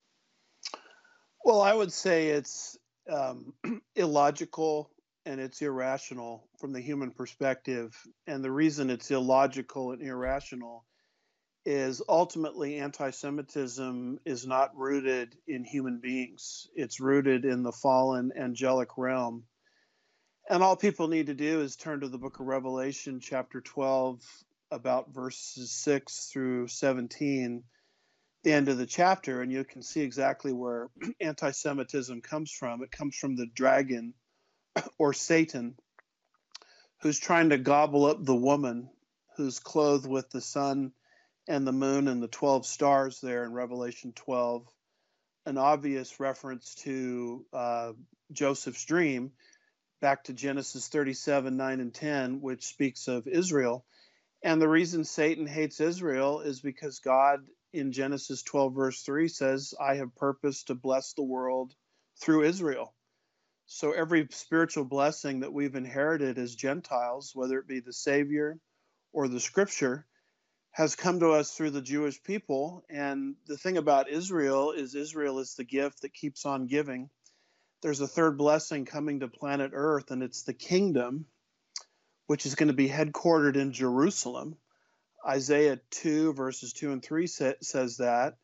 Well, I would say it's illogical and it's irrational from the human perspective. And the reason it's illogical and irrational is ultimately anti-Semitism is not rooted in human beings. It's rooted in the fallen angelic realm. And all people need to do is turn to the book of Revelation, chapter 12, about verses 6 through 17, the end of the chapter, and you can see exactly where anti-Semitism comes from. It comes from the dragon, or Satan, who's trying to gobble up the woman who's clothed with the sun and the moon and the 12 stars there in Revelation 12, an obvious reference to Joseph's dream back to Genesis 37, 9 and 10, which speaks of Israel. And the reason Satan hates Israel is because God in Genesis 12, verse 3 says, I have purposed to bless the world through Israel. So every spiritual blessing that we've inherited as Gentiles, whether it be the Savior or the Scripture, has come to us through the Jewish people. And the thing about Israel is the gift that keeps on giving. There's a third blessing coming to planet Earth, and it's the kingdom, which is going to be headquartered in Jerusalem. Isaiah 2, verses 2 and 3 says that.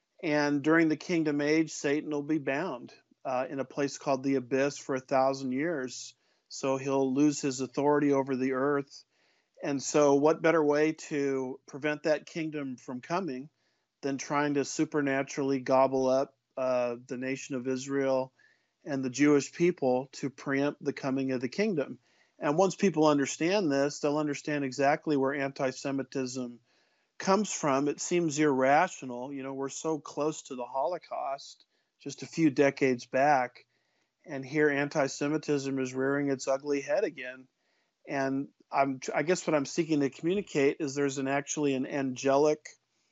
And during the kingdom age, Satan will be bound in a place called the abyss for 1,000 years. So he'll lose his authority over the earth. And so what better way to prevent that kingdom from coming than trying to supernaturally gobble up the nation of Israel and the Jewish people to preempt the coming of the kingdom. And once people understand this, they'll understand exactly where anti-Semitism comes from. It seems irrational. We're so close to the Holocaust just a few decades back, and here anti-Semitism is rearing its ugly head again. And I guess what I'm seeking to communicate is there's actually an angelic,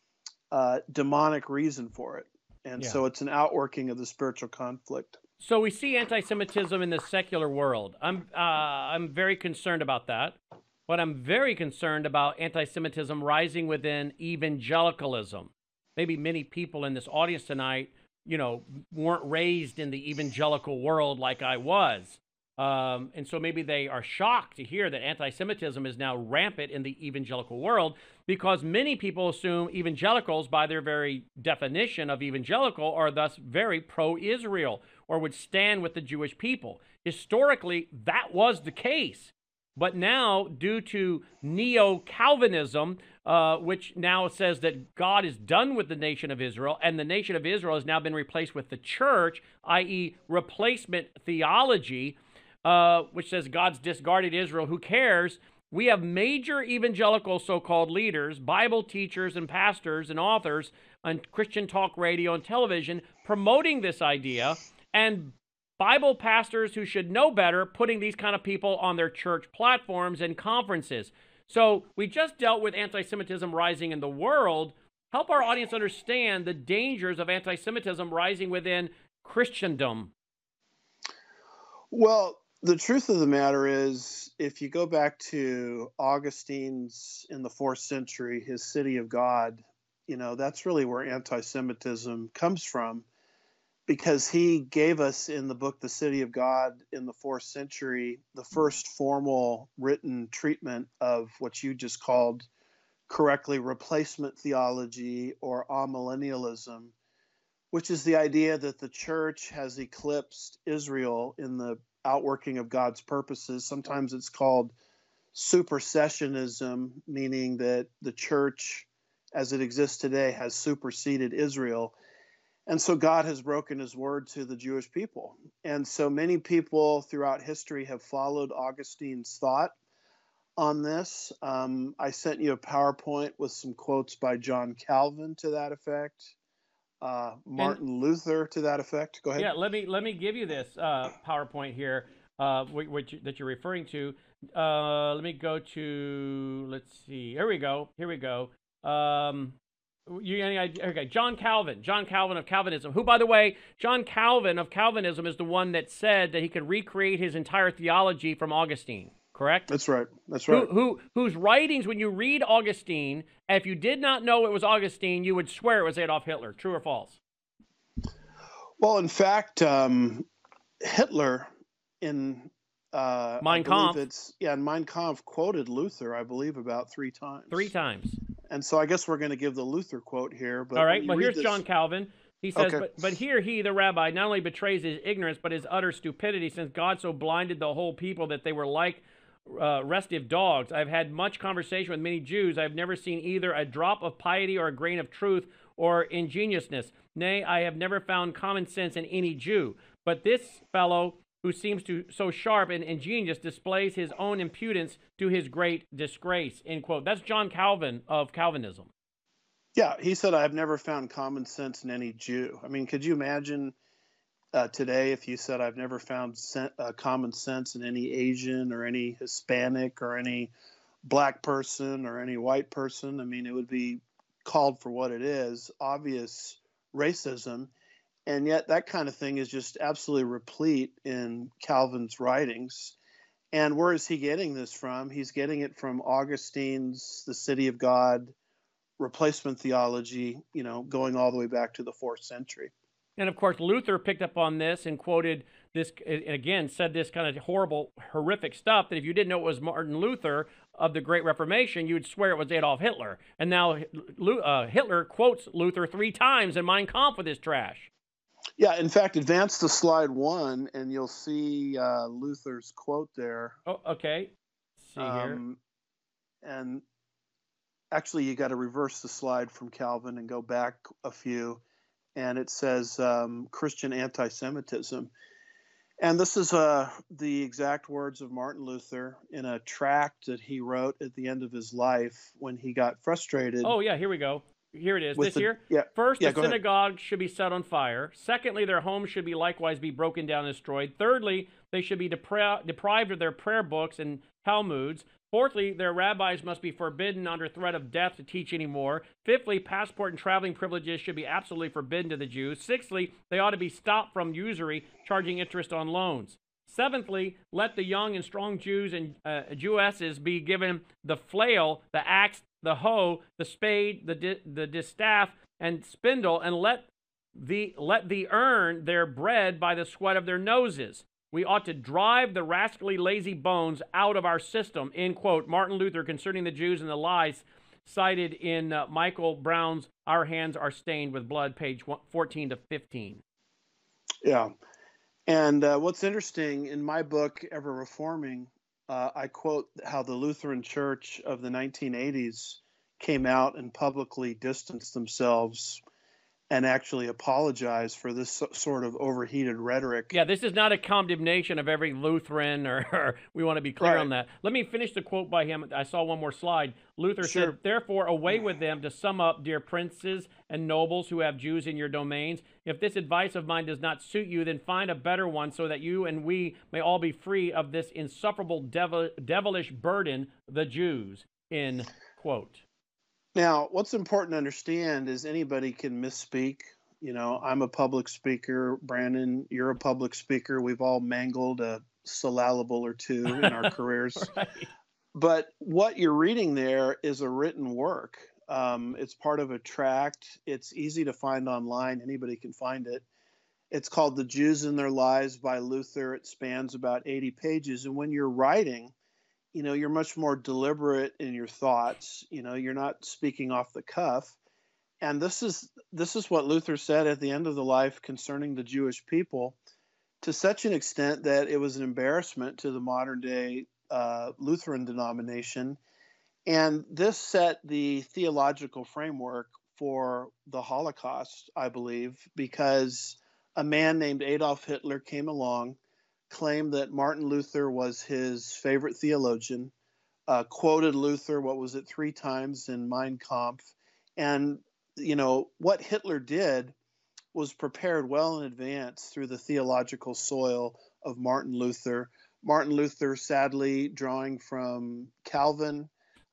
demonic reason for it. And so it's an outworking of the spiritual conflict. So we see anti-Semitism in the secular world. I'm very concerned about that. But I'm very concerned about anti-Semitism rising within evangelicalism. Maybe many people in this audience tonight, weren't raised in the evangelical world like I was. And so maybe they are shocked to hear that anti-Semitism is now rampant in the evangelical world, because many people assume evangelicals, by their very definition of evangelical, are thus very pro-Israel or would stand with the Jewish people. Historically, that was the case. But now, due to neo-Calvinism, which now says that God is done with the nation of Israel, and the nation of Israel has now been replaced with the church, i.e. replacement theology, which says God's discarded Israel, who cares? We have major evangelical so-called leaders, Bible teachers and pastors and authors on Christian talk radio and television promoting this idea, and Bible pastors who should know better putting these kind of people on their church platforms and conferences. So we just dealt with anti-Semitism rising in the world. Help our audience understand the dangers of anti-Semitism rising within Christendom. Well, the truth of the matter is, if you go back to Augustine's in the 4th century, his City of God, that's really where anti-Semitism comes from. because he gave us in the book The City of God in the 4th century the first formal written treatment of what you just called correctly replacement theology or amillennialism, which is the idea that the church has eclipsed Israel in the outworking of God's purposes. Sometimes it's called supersessionism, meaning that the church as it exists today has superseded Israel. And so God has broken his word to the Jewish people. And so many people throughout history have followed Augustine's thought on this. I sent you a PowerPoint with some quotes by John Calvin to that effect, Martin Luther to that effect. Go ahead. Yeah, let me give you this PowerPoint here, that you're referring to. Let me go to, let's see. Here we go. You any idea? Okay, John Calvin of Calvinism, who, by the way, John Calvin of Calvinism is the one that said that he could recreate his entire theology from Augustine, correct? That's right. Whose writings, when you read Augustine, if you did not know it was Augustine, you would swear it was Adolf Hitler. True or false? Well, in fact, Hitler in Mein Kampf. Mein Kampf quoted Luther, I believe, about 3 times. 3 times. And so I guess we're going to give the Luther quote here. But all right, well, here's John Calvin. He says, okay. but here he, the rabbi, not only betrays his ignorance, but his utter stupidity, since God so blinded the whole people that they were like restive dogs. I've had much conversation with many Jews. I've never seen either a drop of piety or a grain of truth or ingenuousness. Nay, I have never found common sense in any Jew. But this fellow, who seems to so sharp and ingenious, displays his own impudence to his great disgrace, end quote. That's John Calvin of Calvinism. Yeah, he said, I have never found common sense in any Jew. I mean, could you imagine today if you said, I've never found common sense in any Asian or any Hispanic or any black person or any white person? I mean, it would be called for what it is, obvious racism. And yet that kind of thing is just absolutely replete in Calvin's writings. And where is he getting this from? He's getting it from Augustine's The City of God, replacement theology, going all the way back to the 4th century. And of course, Luther picked up on this and quoted this, again, said this kind of horrible, horrific stuff that if you didn't know it was Martin Luther of the Great Reformation, you would swear it was Adolf Hitler. And now Hitler quotes Luther 3 times in Mein Kampf with his trash. Yeah, in fact, advance to slide 1, and you'll see Luther's quote there. Oh, okay. Let's see here. And actually, you got to reverse the slide from Calvin and go back a few, and it says Christian anti-Semitism. And this is the exact words of Martin Luther in a tract that he wrote at the end of his life when he got frustrated. Oh, yeah, here we go. Here it is. Here? Yeah. First, yeah, the synagogue should be set on fire. Secondly, their homes should be likewise be broken down and destroyed. Thirdly, they should be deprived of their prayer books and Talmuds. Fourthly, their rabbis must be forbidden under threat of death to teach anymore. Fifthly, passport and traveling privileges should be absolutely forbidden to the Jews. Sixthly, they ought to be stopped from usury, charging interest on loans. Seventhly, let the young and strong Jews and Jewesses be given the flail, the axe, the hoe, the spade, the distaff, and spindle, and let the earn their bread by the sweat of their noses. We ought to drive the rascally lazy bones out of our system, end quote. Martin Luther concerning the Jews and the lies cited in Michael Brown's Our Hands Are Stained with Blood, page 14 to 15. Yeah. And what's interesting, in my book, Ever Reforming, I quote how the Lutheran Church of the 1980s came out and publicly distanced themselves and actually apologized for this sort of overheated rhetoric. Yeah, this is not a condemnation of every Lutheran, or we want to be clear on that. Let me finish the quote by him. I saw one more slide. Luther said, therefore, away with them. To sum up, dear princes and nobles who have Jews in your domains, if this advice of mine does not suit you, then find a better one so that you and we may all be free of this insufferable devilish burden, the Jews, end quote. Now, what's important to understand is anybody can misspeak. I'm a public speaker. Brandon, you're a public speaker. We've all mangled a syllable or two in our careers. Right. But what you're reading there is a written work. It's part of a tract. It's easy to find online. Anybody can find it. It's called The Jews and Their Lies by Luther. It spans about 80 pages. And when you're writing, you're much more deliberate in your thoughts. You're not speaking off the cuff. And this is what Luther said at the end of the life concerning the Jewish people, to such an extent that it was an embarrassment to the modern day Lutheran denomination. And this set the theological framework for the Holocaust, I believe, because a man named Adolf Hitler came along, claimed that Martin Luther was his favorite theologian, quoted Luther, 3 times in Mein Kampf. And, what Hitler did was prepared well in advance through the theological soil of Martin Luther. Martin Luther, sadly, drawing from Calvin,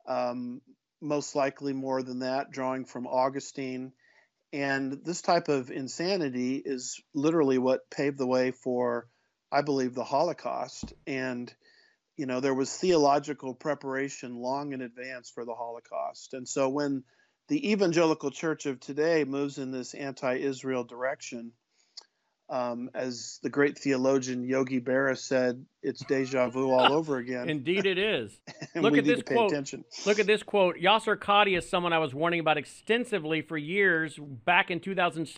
most likely more than that, drawing from Augustine. And this type of insanity is literally what paved the way for, I believe, the Holocaust. And, there was theological preparation long in advance for the Holocaust. And so when the evangelical church of today moves in this anti-Israel direction, as the great theologian Yogi Berra said, it's deja vu all over again. Indeed it is. And Look we at need this to pay quote. attention. Look at this quote. Yasser Qadhi is someone I was warning about extensively for years. Back in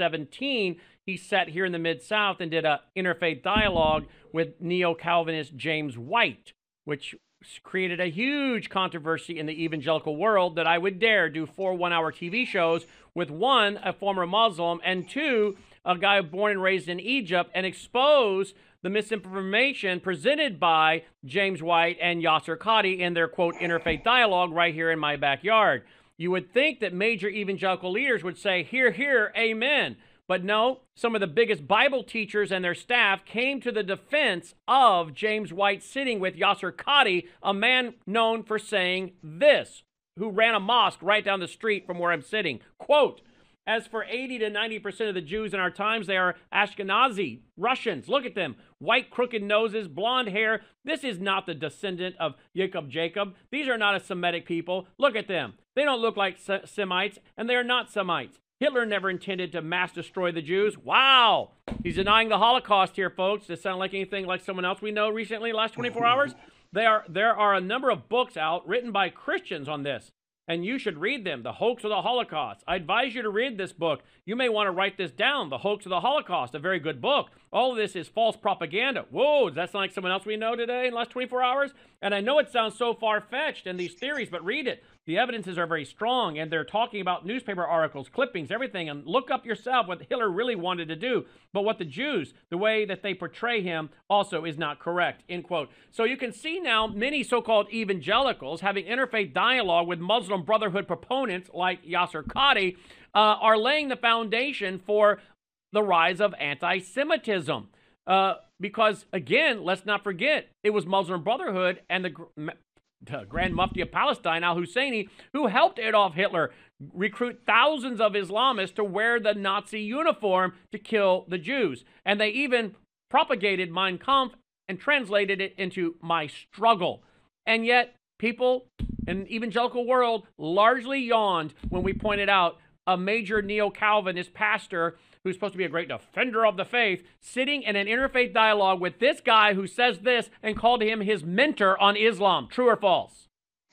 2017, he sat here in the Mid-South and did an interfaith dialogue with neo-Calvinist James White, which created a huge controversy in the evangelical world that I would dare do 4 one-hour TV shows with, 1, a former Muslim, and 2, a guy born and raised in Egypt, and expose the misinformation presented by James White and Yasser Qadhi in their, quote, interfaith dialogue right here in my backyard. You would think that major evangelical leaders would say, hear, hear, amen. But no, some of the biggest Bible teachers and their staff came to the defense of James White sitting with Yasser Qadhi, a man known for saying this, who ran a mosque right down the street from where I'm sitting. Quote, as for 80 to 90% of the Jews in our times, they are Ashkenazi, Russians. Look at them. White, crooked noses, blonde hair. This is not the descendant of Jacob. These are not a Semitic people. Look at them. They don't look like Semites, and they are not Semites. Hitler never intended to mass destroy the Jews. Wow. He's denying the Holocaust here, folks. Does it sound like anything like someone else we know recently, last 24 hours? There are a number of books out written by Christians on this, and you should read them. The Hoax of the Holocaust. I advise you to read this book. You may want to write this down. The Hoax of the Holocaust, a very good book. All of this is false propaganda. Whoa, does that sound like someone else we know today in the last 24 hours? And I know it sounds so far-fetched in these theories, but read it. The evidences are very strong, and they're talking about newspaper articles, clippings, everything, and look up yourself what Hitler really wanted to do. But what the Jews, the way that they portray him, also is not correct, end quote. So you can see now many so-called evangelicals having interfaith dialogue with Muslim Brotherhood proponents like Yasser Qadhi are laying the foundation for the rise of anti-Semitism. Because, again, let's not forget, it was Muslim Brotherhood and the Grand Mufti of Palestine, al-Husseini, who helped Adolf Hitler recruit thousands of Islamists to wear the Nazi uniform to kill the Jews. And they even propagated Mein Kampf and translated it into My Struggle. And yet, people in the evangelical world largely yawned when we pointed out a major neo-Calvinist pastor who's supposed to be a great defender of the faith, sitting in an interfaith dialogue with this guy who says this and called him his mentor on Islam. True or false?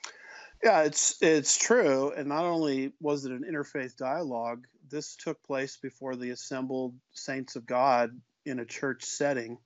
Yeah, it's true. And not only was it an interfaith dialogue, this took place before the assembled saints of God in a church setting,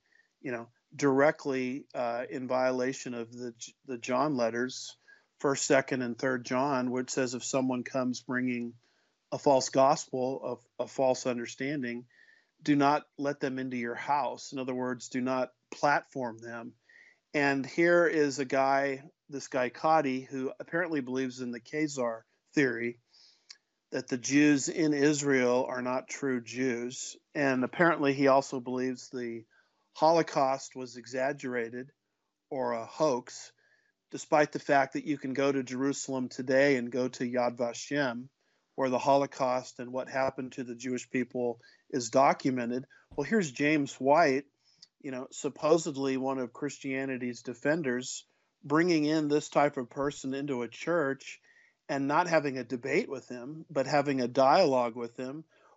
directly in violation of the John letters, 1st, 2nd, and 3rd John, which says if someone comes bringing a false gospel of a false understanding, do not let them into your house. In other words, do not platform them. And here is this guy Qadhi, who apparently believes in the Khazar theory, that the Jews in Israel are not true Jews. And apparently he also believes the Holocaust was exaggerated or a hoax, despite the fact that you can go to Jerusalem today and go to Yad Vashem, where the Holocaust and what happened to the Jewish people is documented. Well, here's James White, supposedly one of Christianity's defenders, bringing in this type of person into a church and not having a debate with him, but having a dialogue with him,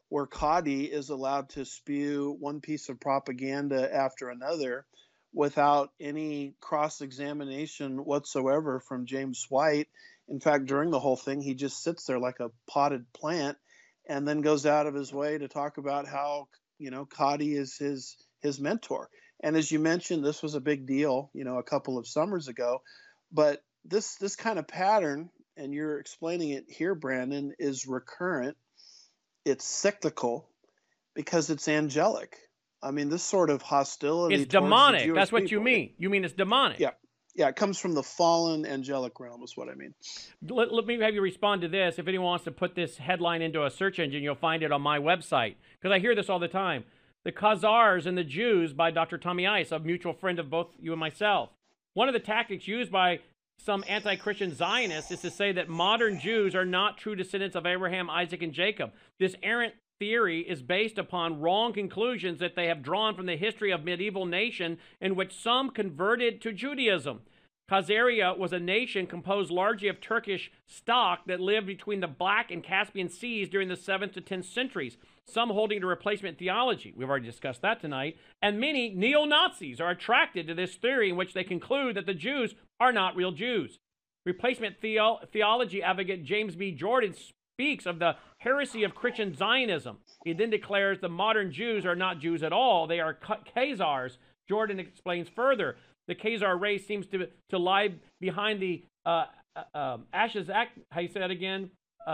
where Qadi is allowed to spew one piece of propaganda after another without any cross-examination whatsoever from James White. In fact, during the whole thing, he just sits there like a potted plant and then goes out of his way to talk about how, Qadi is his mentor. And as you mentioned, this was a big deal, a couple of summers ago. But this kind of pattern, and you're explaining it here, Brandon, is recurrent. It's cyclical because it's angelic. I mean, this sort of hostility. It's demonic. That's what people, you mean. You mean it's demonic. Yeah. Yeah, it comes from the fallen angelic realm is what I mean. Let me have you respond to this. If anyone wants to put this headline into a search engine, you'll find it on my website, because I hear this all the time. The Khazars and the Jews by Dr. Tommy Ice, a mutual friend of both you and myself. One of the tactics used by some anti-Christian Zionists is to say that modern Jews are not true descendants of Abraham, Isaac, and Jacob. This errant theory is based upon wrong conclusions that they have drawn from the history of medieval nation in which some converted to Judaism. Khazaria was a nation composed largely of Turkish stock that lived between the Black and Caspian Seas during the 7th to 10th centuries, some holding to replacement theology. We've already discussed that tonight. And many neo-Nazis are attracted to this theory in which they conclude that the Jews are not real Jews. Replacement theology advocate James B. Jordan speaks of the heresy of Christian Zionism. He then declares the modern Jews are not Jews at all. They are Khazars. Jordan explains further. The Khazar race seems to lie behind the Ashkenaz. How you say that again?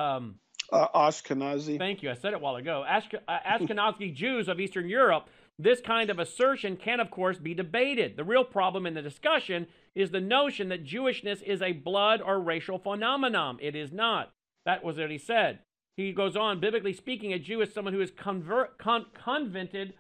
Ashkenazi. Thank you. I said it a while ago. Ashkenazi Jews of Eastern Europe. This kind of assertion can, of course, be debated. The real problem in the discussion is the notion that Jewishness is a blood or racial phenomenon. It is not. That was what he said. He goes on, biblically speaking, a Jew is someone who is covenanted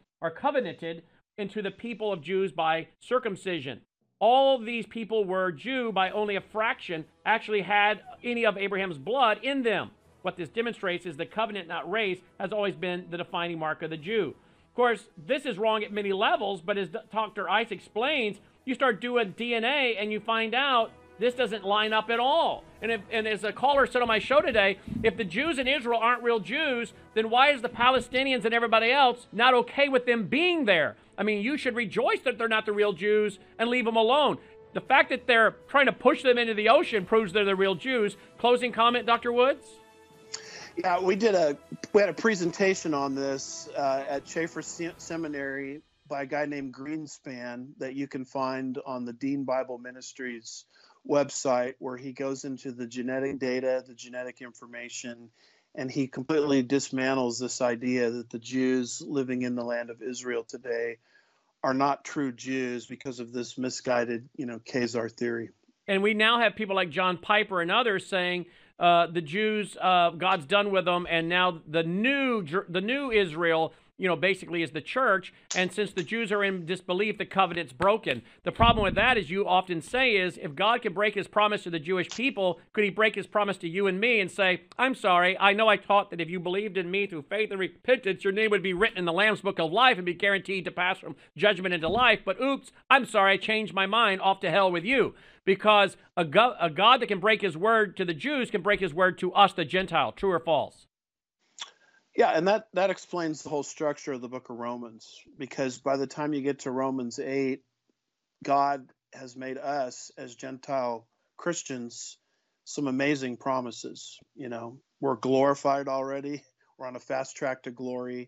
into the people of Jews by circumcision. All these people were Jew by only a fraction actually had any of Abraham's blood in them. What this demonstrates is the covenant, not race, has always been the defining mark of the Jew. Of course, this is wrong at many levels, but as Dr. Ice explains, you start doing DNA and you find out this doesn't line up at all. And as a caller said on my show today, if the Jews in Israel aren't real Jews, then why is the Palestinians and everybody else not okay with them being there? I mean, you should rejoice that they're not the real Jews and leave them alone. The fact that they're trying to push them into the ocean proves they're the real Jews. Closing comment, Dr. Woods? Yeah, we had a presentation on this at Schaeffer Seminary by a guy named Greenspan that you can find on the Dean Bible Ministries website, where he goes into the genetic data, the genetic information, and he completely dismantles this idea that the Jews living in the land of Israel today are not true Jews because of this misguided, Khazar theory. And we now have people like John Piper and others saying the Jews, God's done with them, and now the new Israel, basically is the church. And since the Jews are in disbelief, the covenant's broken. The problem with that, as you often say, is if God can break his promise to the Jewish people, could he break his promise to you and me and say, I'm sorry, I know I taught that if you believed in me through faith and repentance, your name would be written in the Lamb's Book of Life and be guaranteed to pass from judgment into life. But oops, I'm sorry, I changed my mind, off to hell with you. Because a God that can break his word to the Jews can break his word to us, the Gentile. True or false? Yeah, and that explains the whole structure of the book of Romans, because by the time you get to Romans 8, God has made us as Gentile Christians some amazing promises. We're glorified already. We're on a fast track to glory.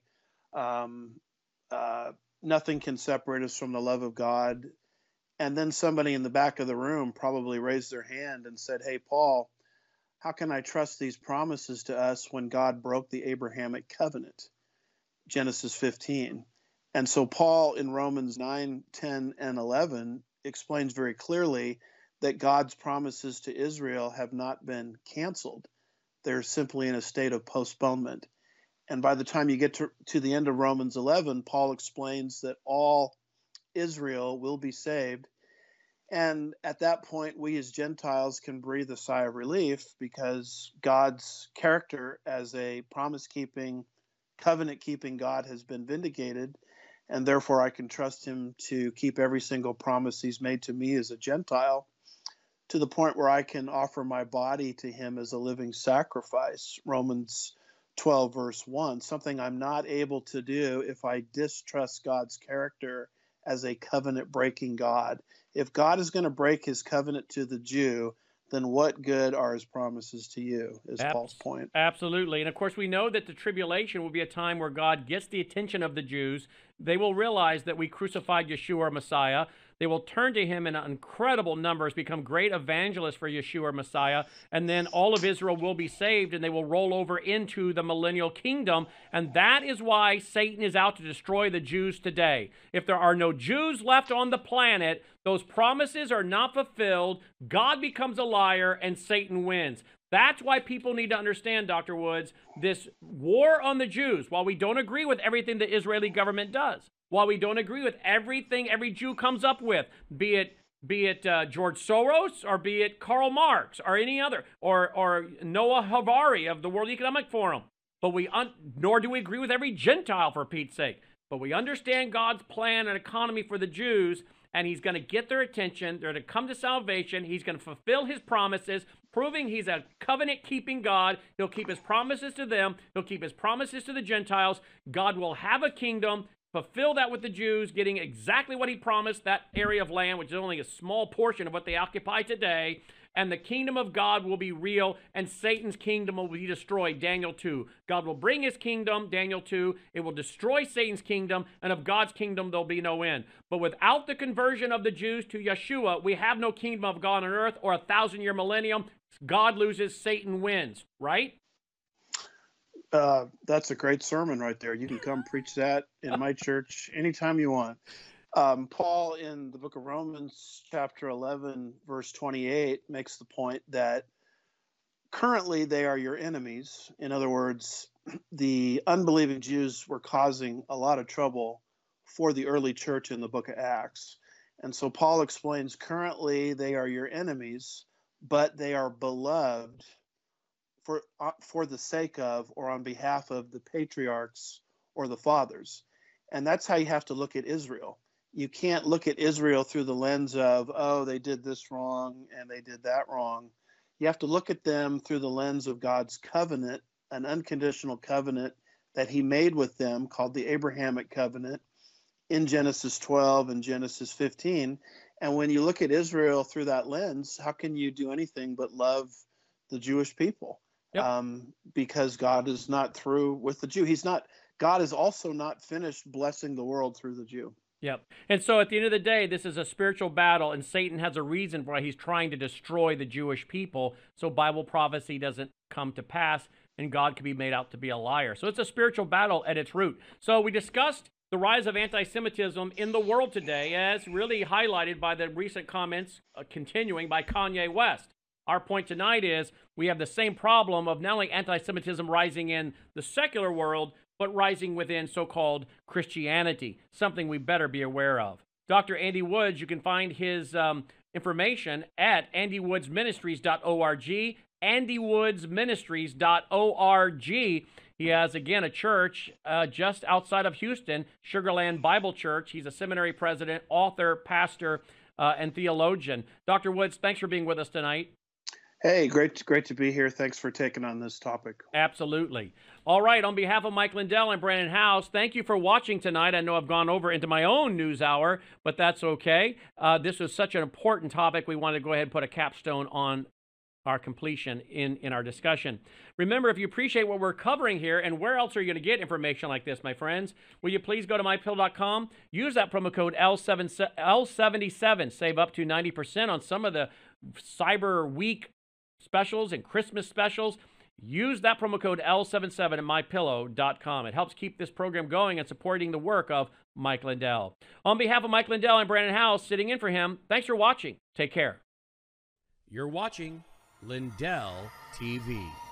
Nothing can separate us from the love of God. And then somebody in the back of the room probably raised their hand and said, hey, Paul, how can I trust these promises to us when God broke the Abrahamic covenant? Genesis 15. And so Paul in Romans 9, 10, and 11 explains very clearly that God's promises to Israel have not been canceled. They're simply in a state of postponement. And by the time you get to the end of Romans 11, Paul explains that all Israel will be saved. And at that point, we as Gentiles can breathe a sigh of relief, because God's character as a promise-keeping, covenant-keeping God has been vindicated, and therefore I can trust him to keep every single promise he's made to me as a Gentile, to the point where I can offer my body to him as a living sacrifice. Romans 12, verse 1, something I'm not able to do if I distrust God's character as a covenant-breaking God. If God is going to break his covenant to the Jew, then what good are his promises to you, is Paul's point. Absolutely. And of course, we know that the tribulation will be a time where God gets the attention of the Jews. They will realize that we crucified Yeshua, our Messiah. They will turn to him in incredible numbers, become great evangelists for Yeshua, our Messiah, and then all of Israel will be saved, and they will roll over into the millennial kingdom. And that is why Satan is out to destroy the Jews today. If there are no Jews left on the planet, those promises are not fulfilled, God becomes a liar, and Satan wins. That's why people need to understand, Dr. Woods, this war on the Jews, while we don't agree with everything the Israeli government does, while we don't agree with everything every Jew comes up with, be it George Soros, or be it Karl Marx, or any other, or Noah Harari of the World Economic Forum, but nor do we agree with every Gentile, for Pete's sake. But we understand God's plan and economy for the Jews, and he's going to get their attention. They're going to come to salvation. He's going to fulfill his promises, proving he's a covenant-keeping God. He'll keep his promises to them. He'll keep his promises to the Gentiles. God will have a kingdom, fulfill that with the Jews, getting exactly what he promised, that area of land, which is only a small portion of what they occupy today. And the kingdom of God will be real, and Satan's kingdom will be destroyed, Daniel 2. God will bring his kingdom, Daniel 2. It will destroy Satan's kingdom, and of God's kingdom there'll be no end. But without the conversion of the Jews to Yeshua, we have no kingdom of God on earth or a 1,000-year millennium. God loses, Satan wins, right? That's a great sermon right there. You can come preach that in my church anytime you want. Paul, in the book of Romans, chapter 11, verse 28, makes the point that currently they are your enemies. In other words, the unbelieving Jews were causing a lot of trouble for the early church in the book of Acts. And so Paul explains, currently they are your enemies, but they are beloved for the sake of, or on behalf of, the patriarchs or the fathers. And that's how you have to look at Israel. You can't look at Israel through the lens of, oh, they did this wrong and they did that wrong. You have to look at them through the lens of God's covenant, an unconditional covenant that he made with them called the Abrahamic covenant in Genesis 12 and Genesis 15. And when you look at Israel through that lens, how can you do anything but love the Jewish people? Yep. Because God is not through with the Jew. God is also not finished blessing the world through the Jew. Yep. And so at the end of the day, this is a spiritual battle, and Satan has a reason why he's trying to destroy the Jewish people, so Bible prophecy doesn't come to pass, and God can be made out to be a liar. So it's a spiritual battle at its root. So we discussed the rise of anti-Semitism in the world today, as really highlighted by the recent comments continuing by Kanye West. Our point tonight is we have the same problem of not only anti-Semitism rising in the secular world, but rising within so-called Christianity, something we better be aware of. Dr. Andy Woods, you can find his information at andywoodsministries.org, andywoodsministries.org. He has, again, a church just outside of Houston, Sugarland Bible Church. He's a seminary president, author, pastor, and theologian. Dr. Woods, thanks for being with us tonight. Hey, great to be here. Thanks for taking on this topic. Absolutely. All right, on behalf of Mike Lindell and Brandon House, thank you for watching tonight. I know I've gone over into my own news hour, but that's okay. This was such an important topic. We wanted to go ahead and put a capstone on our completion in our discussion. Remember, if you appreciate what we're covering here, and where else are you going to get information like this, my friends, will you please go to mypill.com, use that promo code L77, save up to 90% on some of the Cyber Week specials and Christmas specials. Use that promo code L77 at mypillow.com. It helps keep this program going and supporting the work of Mike Lindell. On behalf of Mike Lindell and Brandon House, sitting in for him, thanks for watching. Take care. You're watching Lindell TV.